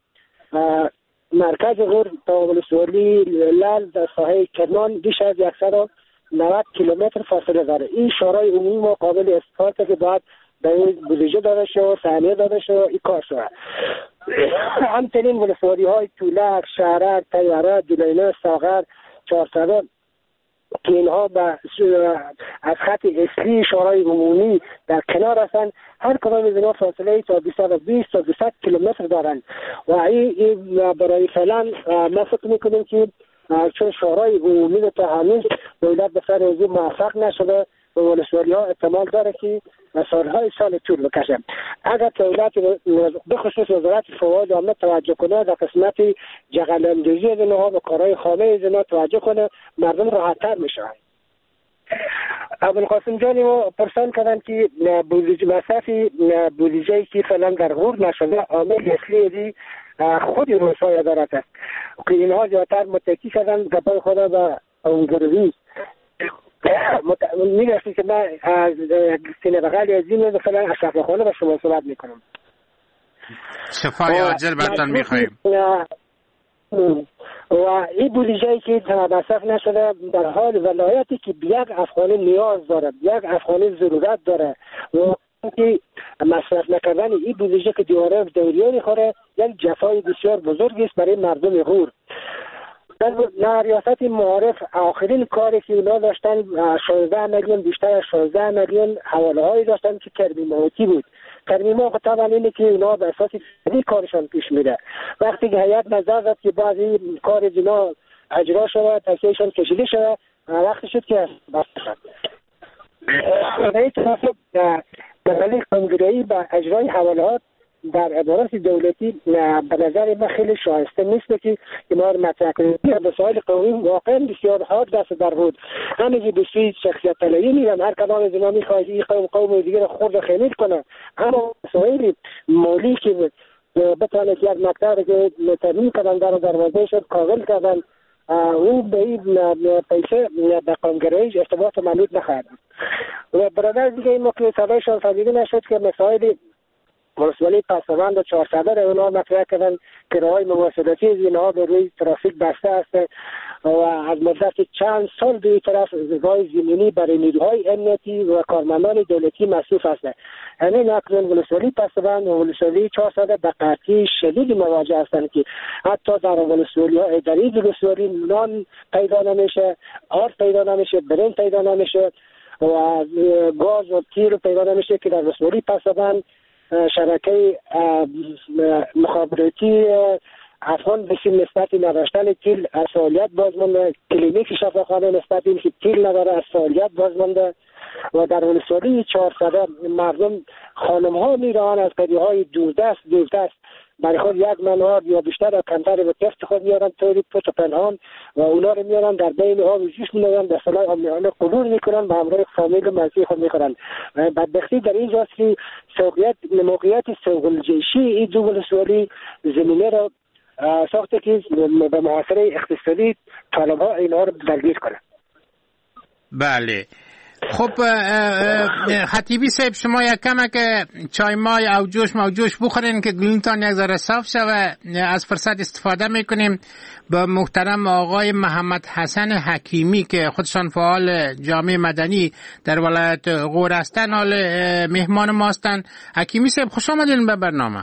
مرکز غور تا ولسوالی لال در ساحه کرمان بیش از 190 کیلومتر فاصله داره. این شهرهای عمومی ما قابل استفاده که باید به این بودجه داده شد، ثانیه داده شد، این کار شد. همچنین ولسوالی های تولک، شهرک، تیاره، دولینه، ساغر، چهارسده که اینها از خط اصلی شهرهای عمومی در کنار هستند، هر کدام از اینها فاصله تا 220 تا 200 کیلومتر دارند و این برای فعلا ما فکر میکنیم که چون شهرهای عمومی رو تا هنوز دولت به سر موضوع موفق نشده و ولسوالی ها احتمال داره که سالهای سال طول بکشه. اگر دولت به خصوص وزارت فواد عامه توجه کنه در قسمت جغل اندازی از اینها و کارهای خانه از اینها توجه کنه، مردم راحت‌تر میشن. ابوالقاسم جانی ما پرسان کردن که مصرف بودجه‌ای که فعلا در غور نشده عامل اصلی دی خود روسای ادارت است که اینها زیادتر متکی شدن گپای خود و اونگروی میگوشتی که من از سینه بغلی از این مثلا اشرف خانه و شما صحبت میکنم. شفای عاجل براتون میخوایم. و این بودجه‌ای که مصرف نشده در حال ولایتی که یک افغانی نیاز داره، یک افغانی ضرورت داره و که مصرف نکردن این بودجه که دیواره دوریانی خوره یک جفای بسیار بزرگی است برای مردم غور. در ریاست معارف آخرین کاری که اونا داشتن 16 میلیون، بیشتر از 16 میلیون حواله هایی داشتن که ترمیماتی بود. ترمیمات طبعا اینه که اونا به اساس فنی کارشان پیش میره. وقتی که هیئت نظر داد که بعضی کار اینا اجرا شده، تصحیحشان کشیده شده، وقتی شد که بسته شد. برای تناسب مسئله قانونگرایی با اجرای حوالهات در عبارات دولتی به نظر من خیلی شایسته نیست که ما رو مطرح کنیم. مسائل قانونی واقعا بسیار حاد دست در بود. همه به سوی شخصیت طلبی میرن، هر کدام از اینا میخواد این قوم دیگه رو خرد و خمیر کنه، اما مسائل مالی که بتونه که یک مقدار که تامین کردن در دروازه شد کاغل کردن اون به این پیسه به قانونگرایی ارتباط مالود نخواهد. و برادر دیگه این موقع صدایشان فهمیده نشد که مسائل ولسوالی پسوند و 400 رو اونا مطرح کردن که راههای مواصلاتی از اینها به روی ترافیک بسته است و از مدت چند سال به این طرف راه زمینی برای نیروهای امنیتی و کارمندان دولتی مصروف است. همین اکنون ولسوالی پسوند و ولسوالی 400 به قحطی شدید مواجه هستند که حتی در ولسوالی ها اداری ولسوالی نان پیدا نمیشه، آرد پیدا نمیشه، برنج پیدا نمیشه و گاز و تیر پیدا نمیشه که در ولسوالی پسوند شبکه مخابراتی افغان بسیار نسبتی نداشتن تیل از فعالیت بازمانده، کلینیک شفاخانه نسبتی که تیل نداره از فعالیت بازمانده و در ولسوالی 400 مردم خانم ها میران از قریه های دوردست برای خود یک منوار یا بیشتر از کمتر به تفت خود میارن توری پت و پنهان و اونا رو میارن در بین آب و جوش میارن در سلای آمیانه قلور میکنن به همراه فامیل و منزی خود میکنن. بدبختی در اینجاست که موقعیت سوگلجیشی این دو ولسوالی زمینه رو ساخته که به محاصره اقتصادی طالب ها اینها رو درگیر کنن. بله خب خطیبی صاحب شما یک کمک چای مای او جوش بخورین که گلونتان یک ذره صاف شوه. از فرصت استفاده میکنیم با محترم آقای محمد حسن حکیمی که خودشان فعال جامعه مدنی در ولایت غور هستن حال مهمان ما هستن. حکیمی صاحب خوش آمدین به برنامه.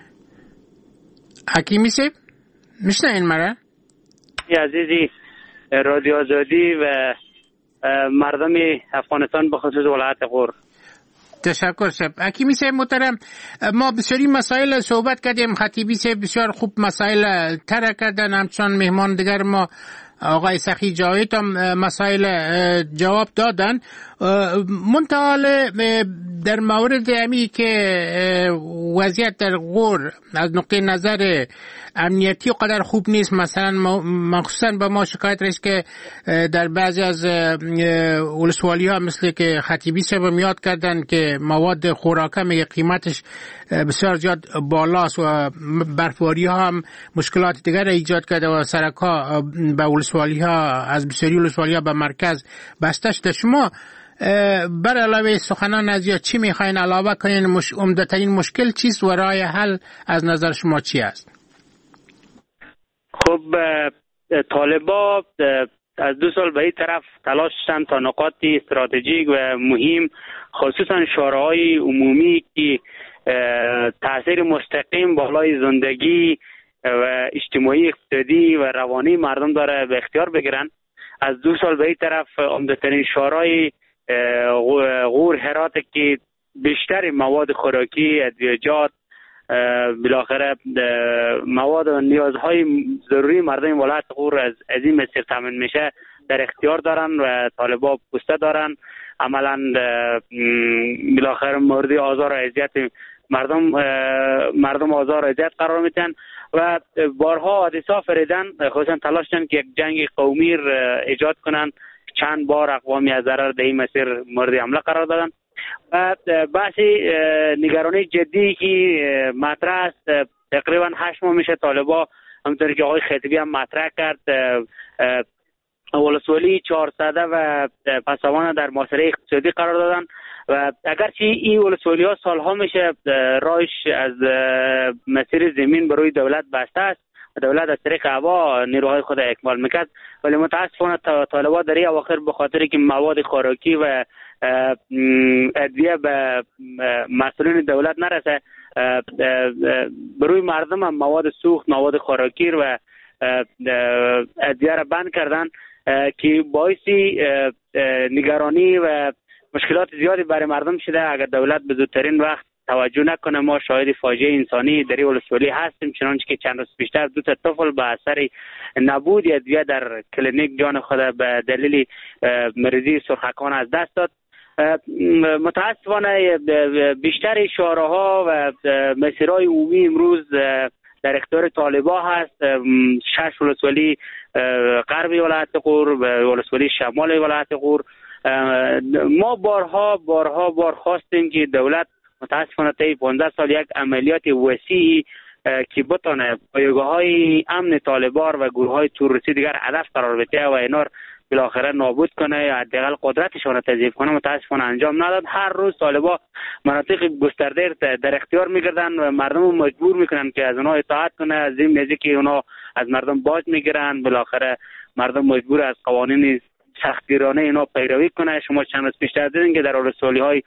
حکیمی صاحب میشنین مرا؟ عزیزی رادیو آزادی و مردم افغانستان به خصوص ولایت غور. تشکر صاحب. حکیمی صاحب محترم، ما بسیاری مسائل صحبت کردیم، خطیبی صاحب بسیار خوب مسائل طرح کردن، همچنان مهمان دیگر ما آقای سخی جاوید هم مسائل جواب دادن. منتها در مورد امی که وضعیت در غور از نقطه نظر امنیتی قدر خوب نیست، مثلا مخصوصا به ما شکایت رسید که در بعضی از ولسوالی ها مثل که خطیبی صاحب میاد کردن که مواد خوراکه میگه قیمتش بسیار زیاد بالاست و برفباری ها هم مشکلات دیگر ایجاد کرده و سرکا به ولسوالی ها از بسیاری ولسوالی ها به مرکز بسته شده. شما بر علاوه سخنان از یا چی میخواین علاوه کنین؟ عمده‌ترین مشکل چیست و راه حل از نظر شما چی است؟ خب طالبا از 2 سال به این طرف تلاش داشتن تا نقاط استراتژیک و مهم، خصوصا شوراهای عمومی که تاثیر مستقیم بالای زندگی و اجتماعی، اقتصادی و روانی مردم داره به اختیار بگیرن. از 2 سال به این طرف عمده‌ترین شورای غور هرات که بیشتر مواد خوراکی، ادویه‌جات، بالاخره مواد و نیازهای ضروری مردم ولایت غور از این مسیر تامین میشه در اختیار دارن و طالبا پوسته دارن. عملا بالاخره مورد آزار و اذیت مردم آزار و اذیت قرار میدن و بارها حادثه فریدن، خصوصا تلاش کردن که یک جنگ قومی ایجاد کنن. چند بار اقوام ضرر در این مسیر مورد حمله قرار دادن و بحثی نگرانی جدی که مطرح است. تقریبا 8 ماه میشه طالبا، همونطوری که آقای خطیبی هم مطرح کرد، ولسوالی 400 و پسوان در محاصره اقتصادی قرار دادن و اگرچه این ولسوالی ها سالها میشه راهش از مسیر زمین به روی دولت بسته است و دولت از طریق هوا نیروهای خود اکمال میکرد، ولی متاسفانه طالبا در این اواخر به خاطر که مواد خوراکی و ادویه به مسئولین دولت نرسه، بروی مردم هم مواد سوخت، مواد خوراکی و ادویه را بند کردن که باعثی نگرانی و مشکلات زیادی برای مردم شده. اگر دولت به زودترین وقت توجه نکنه، ما شاهد فاجعه انسانی در ولسوالی هستیم، چنانچه که چند روز پیشتر 2 طفل به اثر نبود ادویه در کلینیک جان خود به دلیل مریضی سرخکان از دست داد. متاسفانه بیشتر شوراها و مسیرهای عمومی امروز در اختیار طالبا هست. 6 ولسوالی غربی ولایت غور و ولسوالی شمال ولایت غور. ما بارها خواستیم که دولت متاسفانه طی 15 سال یک عملیات وسیعی که بتونه پایگاه‌های امن طالبان و گروه‌های تروریستی دیگر هدف قرار بده و اینا بالاخره نابود کنه یا حداقل قدرتشون رو تضعیف کنه، متاسفانه انجام نداد. هر روز طالبان مناطق گسترده در اختیار میگردن و مردم رو مجبور میکنن که از اونها اطاعت کنه، از این نزدیک که اونها از مردم باج میگیرن، بالاخره مردم مجبور از قوانین سختگیرانه اینا پیروی کنه. شما چند روز پیشتر دیدین که در ولسوالی‌های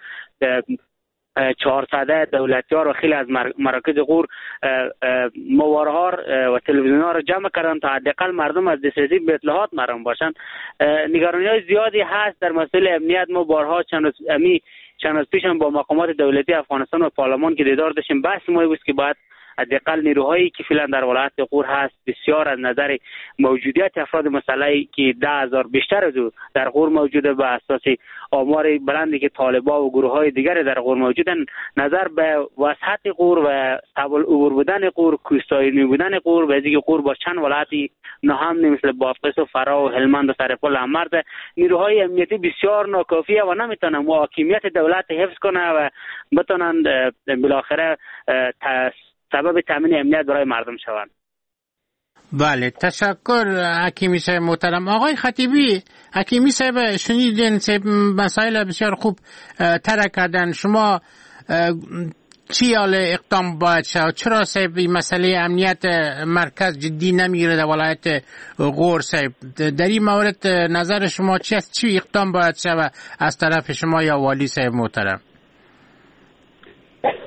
400 دولتیار و خیلی از مراکز غور موارها و تلویزیون‌ها را جمع کردن تا حداقل مردم از دسترسی به اطلاعات محروم باشن. نگرانی‌های زیادی هست در مسئله امنیت. ما بارها چند روز پیش هم با مقامات دولتی افغانستان و پارلمان که دیدار داشتیم، بحث ما بود که باید حداقل نیروهایی که فعلا در ولایت غور هست بسیار از نظر موجودیت افراد مسلحی که 10,000 بیشتر از در غور موجوده، به اساس آمار بلندی که طالبان و گروه‌های دیگر در غور موجودن، نظر به وسعت غور و سبل عبور بودن غور، کوهستانی بودن غور و اینکه غور با چند ولایتی ناهمنی مثل بادغیس و فرا و هلمند و سرپل همرز، نیروهای امنیتی بسیار ناکافیه و نمیتونن محاکمیت دولت حفظ کنه و بتونن بالاخره سبب تامین امنیت برای مردم شوند. بله، تشکر حکیمی صاحب محترم. آقای خطیبی، حکیمی صاحب شنیدین مسائل بسیار خوب طرح کردن. شما چی حال اقدام باید شد؟ چرا صاحب مسئله امنیت مرکز جدی نمیگیره در ولایت غور صاحب؟ در این مورد نظر شما چی است؟ چی اقدام باید شد از طرف شما یا والی صاحب محترم؟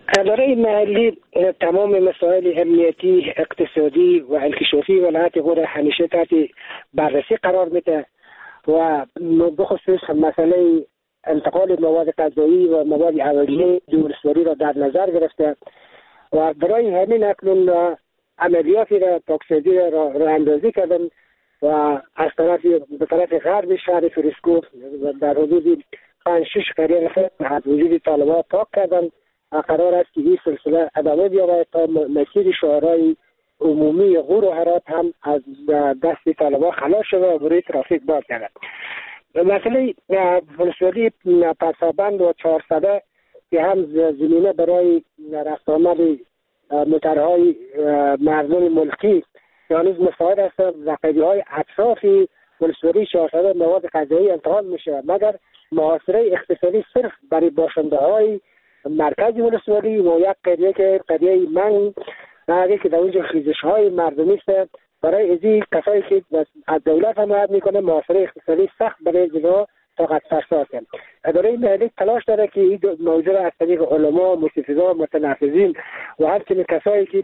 اداره محلی تمام مسائل امنیتی، اقتصادی و انکشافی ولایت غور همیشه تحت بررسی قرار میده و بخصوص مسئله انتقال مواد غذایی و مواد اولیه ولسوالی را در نظر گرفته و برای همین اکنون عملیاتی را پاکسازی را اندازی کردن و از به طرف غرب شهر فریسکو در حدود 5-6 قریه از وجود طالبان پاک کردن. قرار است که این سلسله ادامه بیابد تا مسیر شهرهای عمومی غور و هرات هم از دست طالبان خلاص شده و برای ترافیک باز گردد. مسئله ولسوالی پرسابند و 400 که هم زمینه برای رفت آمد موترهای مردم ملکی یعنی مساعد است و قیدی‌های اطرافی ولسوالی 400 مواد غذایی انتقال میشه، مگر محاصره اقتصادی صرف برای باشنده‌های مرکز ولسوالی و یک قضیه که قضیه من که در اونجا خیزش‌های مردمی است برای ازی کسایی که از دولت حمایت میکنه محاصره اقتصادی سخت برای جلو طاقت فرسا است. اداره محلی تلاش داره که این موضوع را از طریق علما، مستفیضان، متنفذین و همچنین کسایی که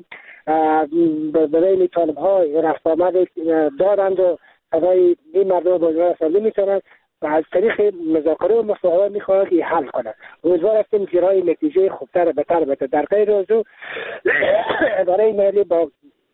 برای طالب‌ها رفت آمد دارند و برای این مردم بازار رسانی میتونند و از طریق مذاکره و مصاحبه میخواهند که حل کنند. امیدوار هستیم که راه نتیجه خوبتر بهتر بده. در غیر از او اداره محلی با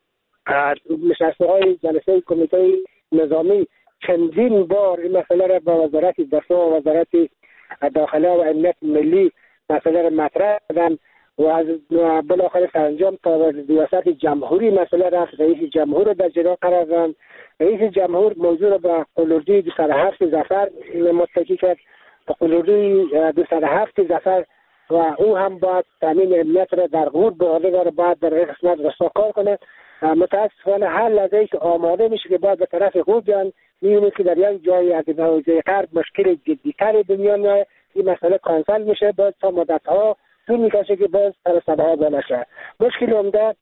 نشسته‌های جلسه کمیته نظامی چندین بار این مسئله را با وزارت دفاع و وزارت داخله و امنیت ملی مسئله را مطرح کردند و از بالاخره سرانجام تا ریاست جمهوری مسئله را رئیس جمهور را در جلو قرار دادند. رئیس جمهور موضوع را با قلدری 207 ظفر متکی کرد. با قلدری 207 ظفر و او هم باید تامین امنیت را در غور به عهده داره، باید در این قسمت رساکار کنه. متاسفانه هر لحظه که آماده میشه که باید به طرف غور بیان میبینید که در یک جایی از حوزه غرب مشکل جدی‌تری به میان میاد. این مسئله کانسل میشه، باید تا مدت‌ها طول میکشه که باز سر صداها بالا شه. مشکل عمده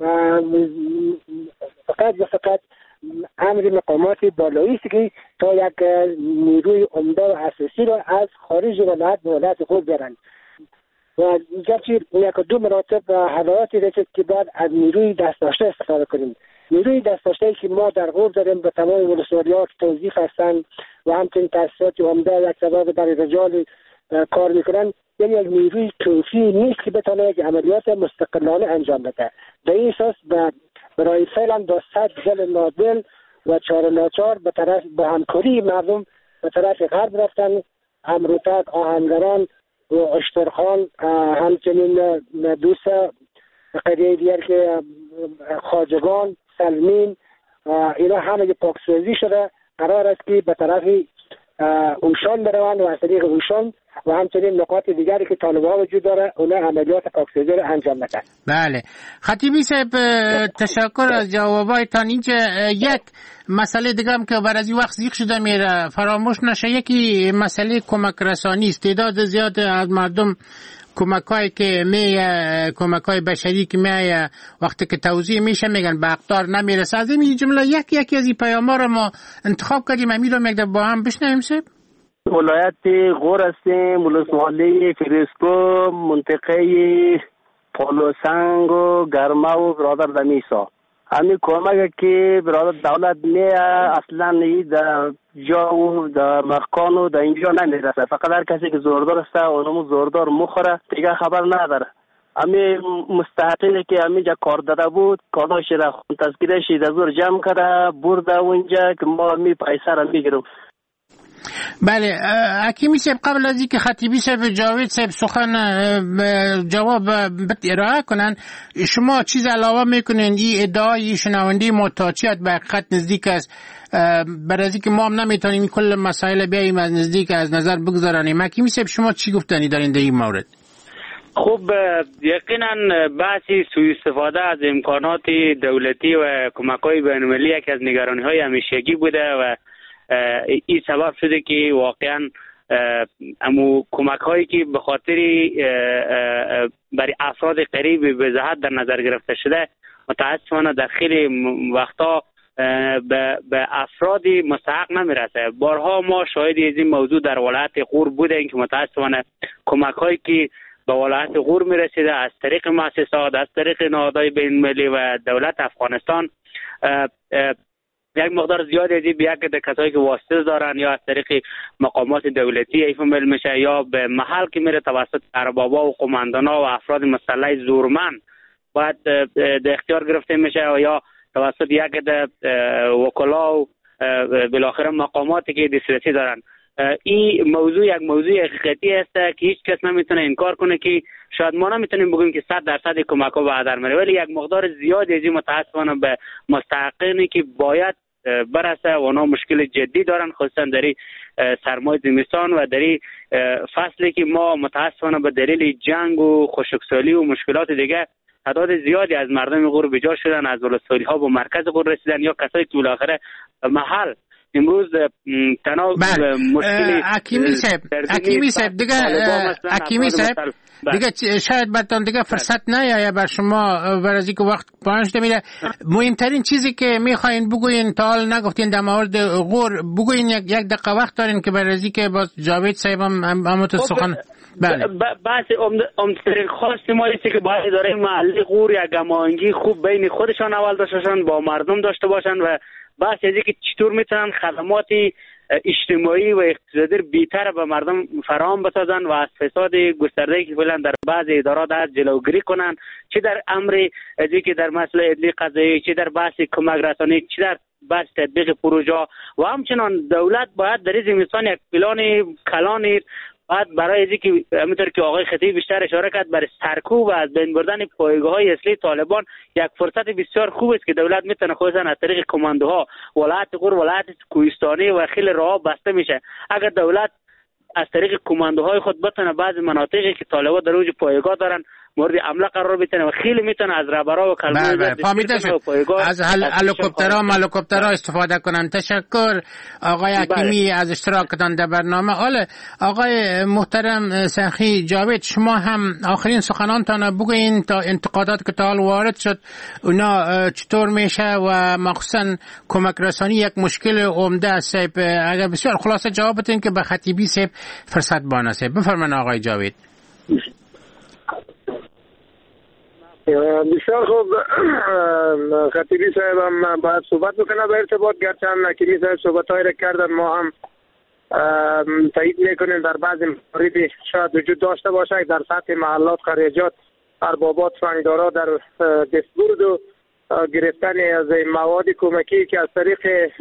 فقط امر مقامات بالایی است که تا یک نیروی عمده و اساسی را از خارج ولایت به ولایت خود برند و گرچه یک دو مراتب هدایاتی رسید که باید از نیروی دست داشته استفاده کنیم. نیروی دست داشته که ما در غور داریم به تمام ولسوالی‌ها که توظیف هستند و همچنین تأسیسات عمده یک سبب برای رجال کار میکنن، یعنی یک نیروی کافی نیست که بتونه یک عملیات مستقلانه انجام بده. به این اساس برای فعلا با 100 دل نادل و چار ناچار به طرف با همکاری مردم به طرف غرب رفتن. امروتک، آهنگران و اشترخان، همچنین دوست قریه دیگر که خواجگان، سلمین، اینا همه پاکسازی شده. قرار است که به طرف اوشان بروند و از طریق اوشان و همچنین نقاط دیگری که طالبان وجود داره اونا عملیات پاکسازی رو انجام بدن. بله خطیبی صاحب تشکر از جوابایتان. اینجا یک مسئله دیگه هم که بر از این وقت زیق شده میره فراموش نشه، یکی مسئله کمک رسانی است. تعداد زیاد از مردم کمکایی که کمکای بشری که وقتی که توزیع میشه میگن به اقدار نمیرسه. از این جمله یکی از این پیام‌ها رو ما انتخاب کردیم، امیر رو میگه با هم بشنویم. صاحب ولایت غور هستیم، ولسوالی فریسکو، منطقه پالوسنگ و گرما و برادر دمیسا. همین کمک که برادر دولت نه اصلا در جا و در مکان و در اینجا نمیرسه، فقط هر کسی که زوردار است اونمو زوردار مخوره دیگه خبر نداره. همین مستحقینه که همینجا کار داده بود کاراش را تذکیرش در زور جمع کرده برده اونجا که ما می پیسه را میگیرم. بله حکیمی صاحب قبل از اینکه خطیبی صاحب جاوید صاحب سخن جواب ارائه کنن، شما چیز علاوه میکنین این ادعای شنونده متوجهت به حقیقت نزدیک است؟ برای که ما هم نمیتونیم کل مسائل بیاییم از نزدیک از نظر بگذارانیم. حکیمی صاحب شما چی گفتنی دارین در این مورد؟ خب یقینا بحثی سوء استفاده از امکانات دولتی و کمک‌های بین‌المللی یکی از نگرانی‌های همیشگی بوده و این سبب شده که واقعا امو کمک هایی که به خاطر برای افراد قریب به زحمت در نظر گرفته شده متاسفانه در خیلی وقتا به افراد مستحق نمیرسه. بارها ما شاهد از این موضوع در ولایت غور بودیم که متاسفانه کمک هایی که به ولایت غور میرسیده از طریق مؤسسات، از طریق نهادهای بین‌المللی و دولت افغانستان. یک مقدار زیادی از به یک کسایی که واسطه دارن یا از طریق مقامات دولتی ایفمل میشه یا به محل که میره توسط اربابا و قماندانا و افراد مسلح زورمن باید در اختیار گرفته میشه یا توسط یک وکلا و بالاخره مقاماتی که دسترسی دارن. این موضوع یک موضوع حقیقی است که هیچ کس نمیتونه انکار کنه که شاید ما نمیتونیم بگیم که 100% کمک ها به هدر میره، ولی یک مقدار زیادی از این متاسفانه به مستحقینی که باید برسه و اونا مشکل جدی دارن، خصوصا در سرمای زمستان و در فصلی که ما متاسفانه به دلیل جنگ و خشکسالی و مشکلات دیگه تعداد زیادی از مردم غور بیجا شدن، از ولسوالی ها به مرکز غور رسیدن یا کسایی که بالاخره محل امروز تنها مشکلی حکیمی صاحب دیگه شاید بعدتان دیگه فرصت نیایه بر شما برای اینکه وقت پایان شده میره. مهمترین چیزی که میخواین بگوین تا حال نگفتین در مورد غور بگوین، یک دقیقه وقت دارین که برای اینکه باز جاوید صاحب هم سخن. بله بحث عمدترین خواست ما ایستی که باید اداره محلی غور یک هماهنگی خوب بین خودشان اول داشتن با مردم داشته باشن و بحث از اینکه چطور میتونن خدمات اجتماعی و اقتصادی بی‌تر به مردم فراهم بسازن و از فساد گسترده‌ای که فعلا در بعض ادارات هست جلوگیری کنن، چه در امر از اینکه در مسئله عدلی قضایی، چه در بحث کمک رسانی، چه در بحث تطبیق پروژه و همچنان دولت باید در این زمستان یک پلان کلان بعد برای اینکه همونطور که آقای خطیبی بیشتر اشاره کرد برای سرکوب و از بین بردن پایگاه‌های اصلی طالبان یک فرصت بسیار خوب است که دولت میتونه خودش از طریق کماندوها ولایت غور، ولایت کوهستانی و خیلی راه بسته میشه. اگر دولت از طریق کماندوهای خود بتونه بعضی مناطقی که طالبان در اوج پایگاه دارن مورد حمله قرار بتونه و خیلی میتونه از رهبرا و کلمه از هلیکوپترها استفاده کنن. تشکر آقای حکیمی از اشتراکتان در برنامه. حالا آقای محترم سخی جاوید، شما هم آخرین سخنانتان بگوین تا انتقادات که تا حال وارد شد اونا چطور میشه و مخصوصا کمک رسانی یک مشکل عمده است. اگر بسیار خلاصه جواب بدین که به خطیبی صاحب فرصت بانسه. بفرمایید آقای جاوید. بسیار خوب. خطیبی صاحب هم باید صحبت بکنه به ارتباط، گرچند حکیمی صاحب صحبت های را کردن، ما هم تایید میکنیم در بعضی مواردی شاید وجود داشته باشه در سطح محلات، خریجات، اربابات، سنگدارا در دستبرد و گرفتن از مواد کمکی که از طریق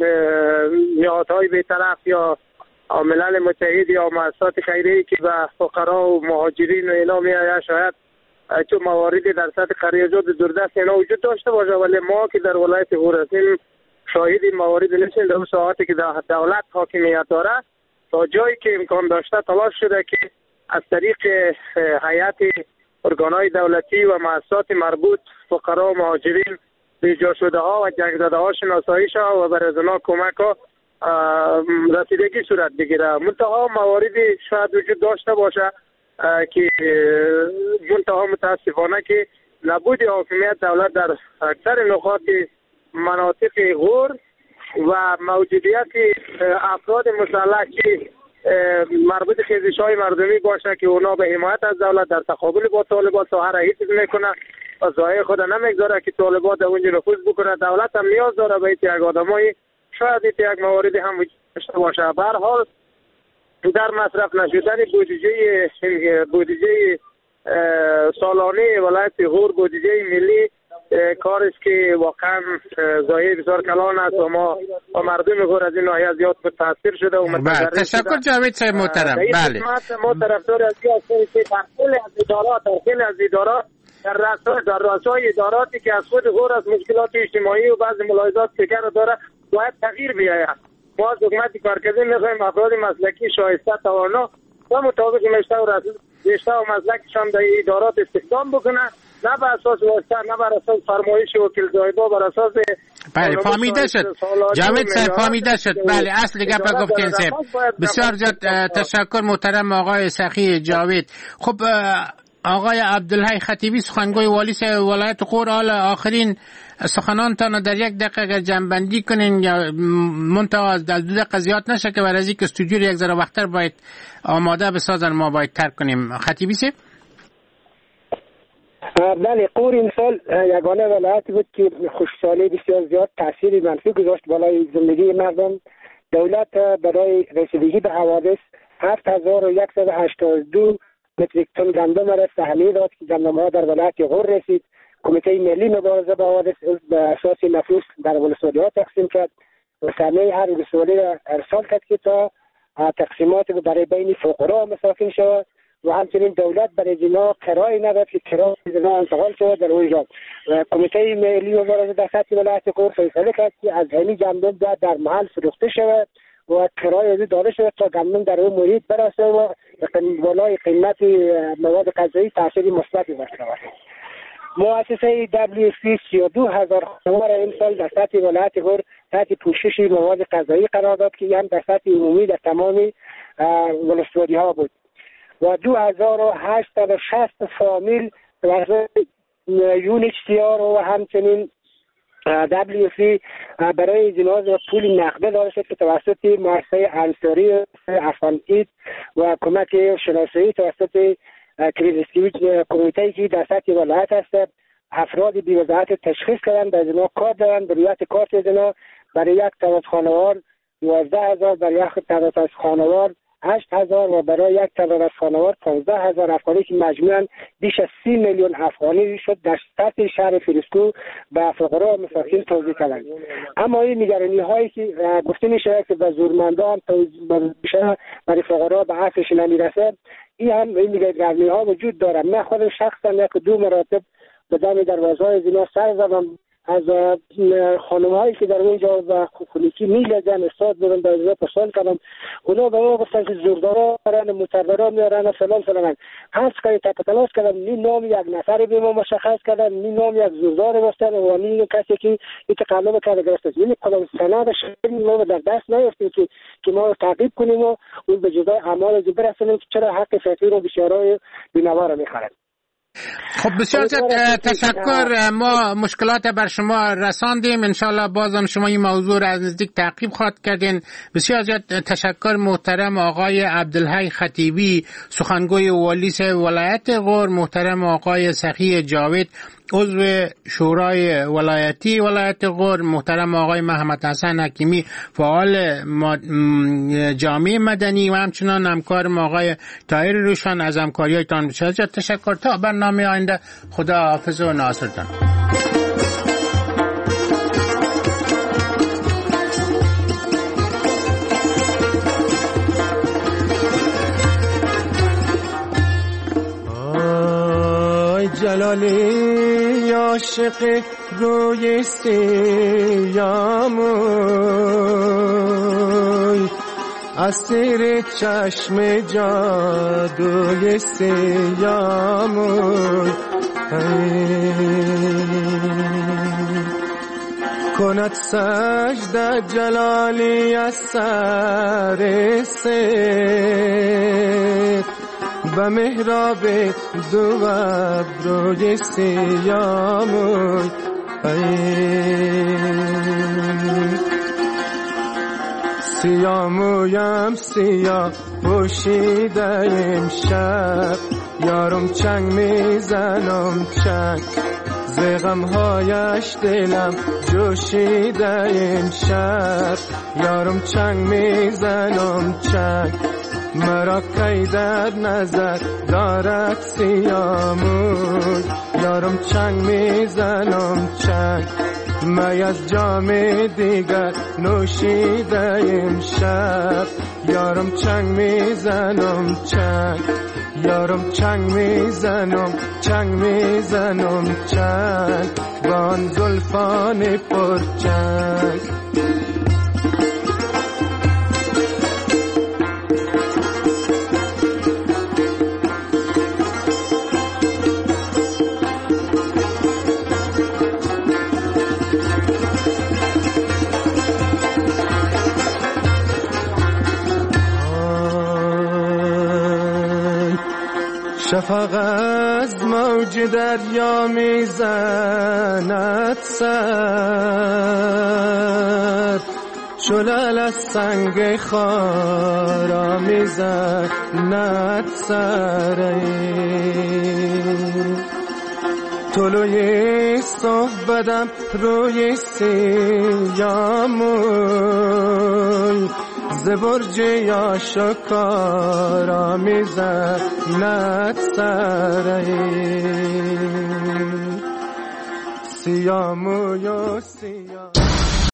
نهادهای بی‌طرف یا ملل متحد یا مؤسسات خیریه‌ای که به فقرا و مهاجرین و اینا میآید شاید چون مواردی در سطح خریجات دوردست اینا وجود داشته باشه، ولی ما که در ولایت غور هستیم شاهد این موارد نیستیم. در اون ساعتی که دولت حاکمیت داره تا جایی که امکان داشته تلاش شده که از طریق هیئت ارگانهای دولتی و مؤسسات مربوط فقرا و مهاجرین بیجا شده ها و جنگ زده ها شناسایی شده و برای از اونا کمک ها رسیدگی صورت بگیره. منتها مواردی شاید وجود داشته باشه که منتها متاسفانه که نبود حاکمیت دولت در اکثر نقاط مناطق غور و موجودیت افراد مسلح که مربوط خیزش‌های مردمی باشه که اونا به حمایت از دولت در تقابل با طالبان ساحه را حفظ میکنه و ظاهر خود نمیگذاره که طالبان در اونجا نفوذ بکنه. دولت هم نیاز داره به یک آدمای شاید یک مواردی هم وجود داشته باشه. به هر حال در مصرف نشدن بودجه سالانه ولایت غور، بودجه ملی، کار است که واقعا ضایع بسیار کلان است و ما و مردم غور از این ناحیه زیاد متاثر شده و متضرر. تشکر جاوید صاحب محترم. بله ما طرفدار از این هستیم که خیلی از ادارات در رؤسای اداراتی که از خود غور از مشکلات اجتماعی و بعض ملاحظات فکر داره باید تغییر بیاید. ما از حکومت مرکزی می‌خوایم افراد مسلکی شایسته توانا و مطابق رشته و مسلکشان در ادارات استخدام بکنه، نه بر اساس واسطه، نه بر اساس فرمایش وکیل زایبا، بر اساس بله فهمیده شد جاوید صاحب، فهمیده شد. بله اصل گپ را گفتین صاحب. بسیار زیاد تشکر محترم آقای سخی جاوید. خب آقای عبدالحی خطیبی سخنگوی والی ولایت غور، آخرین سخنانتان در یک دقیقه جنبندی کنین یا منتها از 2 دقیقه زیاد نشه که برای که استودیو یک ذره وقتر باید آماده بسازن، ما باید ترک کنیم. خطیبی صاحب. بله، غور این سال یگانه ولایتی بود که خشکسالی بسیار زیاد تاثیر منفی گذاشت بالای زندگی مردم. دولت برای رسیدگی به حوادث 7182 متریک تن گندم را سهمیه داد که گندم ها در ولایت غور رسید. کمیته ملی مبارزه با حوادث به اساس نفوس در ولسوالی ها تقسیم کرد و سهمیه هر ولسوالی را ارسال کرد که تا تقسیمات برای بین فقرا مساکین شود و همچنین دولت برای زنا کرایه نداد که کرایه زنا انتقال شود در اونجا. کمیته ملی مبارزه در سطح ولایت غور فیصله کرد که از همین گندم در محل فروخته شود و کرایه داده شود تا گندم در اون محیط برسه و بالای قیمت مواد غذایی تاثیر مثبتی داشته باشد. مؤسسه WFP 32,000 خانوار این سال در سطح ولایت غور تحت پوشش مواد غذایی قرار داد که هم در سطح عمومی در تمام ولسوالی ها بود و 2860 فامیل و UNHCR و همچنین WFP برای جناز و پول نقده داده شد که توسط مؤسسه انصاری افغان اید و کمک شناسایی توسط کریزیسکیویچ کمیته که در سطح ولایت هست افراد بی‌وضاحت تشخیص کردن در زنا کار دارن. به رویت کارت زنا برای یک تعداد خانوار 12000، برای یک تعداد از خانوار 8000 و برای یک تعداد از خانوار 15000 افغانی که مجموعاً بیش از 30 میلیون افغانی شد در سطح شهر فیروزکوه به فقرا و مساکین توزیع کردند. اما این نگرانی هایی که گفته می شود که به زورمندان بیشتر برای فقرا به عصرش نمیرسه، این نگرانی ها وجود دارد. من خودم شخصا یک دو مراتب به دم دروازه های زنا سر زدم از خانم هایی که در اونجا و خونیکی میلدن استاد بودن در اونجا پرسان کردم. اونا به ما گفتن که زوردارا میارن، متردارا میارن فلان فلان. هر چقدر تپتلاس کردم نی نام یک نفر به ما مشخص کردن، نی نام یک زوردار گفتن و نی کسی که این تقلب کرده گرفته. یعنی کدام سند شدید ما در دست نیافتیم که ما رو تعقیب کنیم و اون به جزای اعمال از برسونیم که چرا حق فقیر و بیچاره‌های بی‌نوا رو میخرن. خب بسیار تشکر. ما مشکلات بر شما رساندیم، انشالله بازم شما این موضوع را از نزدیک تعقیب خواهد کردین. بسیار زیاد تشکر محترم آقای عبدالحی خطیبی سخنگوی والیس ولایت غور، محترم آقای سخی جاوید عضو شورای ولایتی ولایت غور، محترم آقای محمد حسن حکیمی فعال جامعه مدنی و همچنان همکارم آقای طاهر روشن از همکاریتان. بسیار تشکر. تا برنامه آینده خدا حافظ و ناصرتان. جلالی عاشق روی سیاموی اسیر چشم جادوی سیاموی کند سجده جلالی از سر سر به محراب دو ابروی سیاموی سیامویم سیاه پوشیده امشب یارم چنگ میزنم چنگ زغمهایش دلم جوشیده امشب یارم چنگ میزنم چنگ مرا کی در نظر دارد سیاموی یارم چنگ میزنم چنگ می از جام دیگر نوشیده امشب یارم چنگ میزنم چنگ یارم چنگ میزنم چنگ با آن زلفان پرچنگ شفق از موج دریا میزند سر شلال از سنگ خارا میزند سر طلوی صبح بدم روی سیاموی زبرج یا شکارا میزند سرهی سیاموی و سیام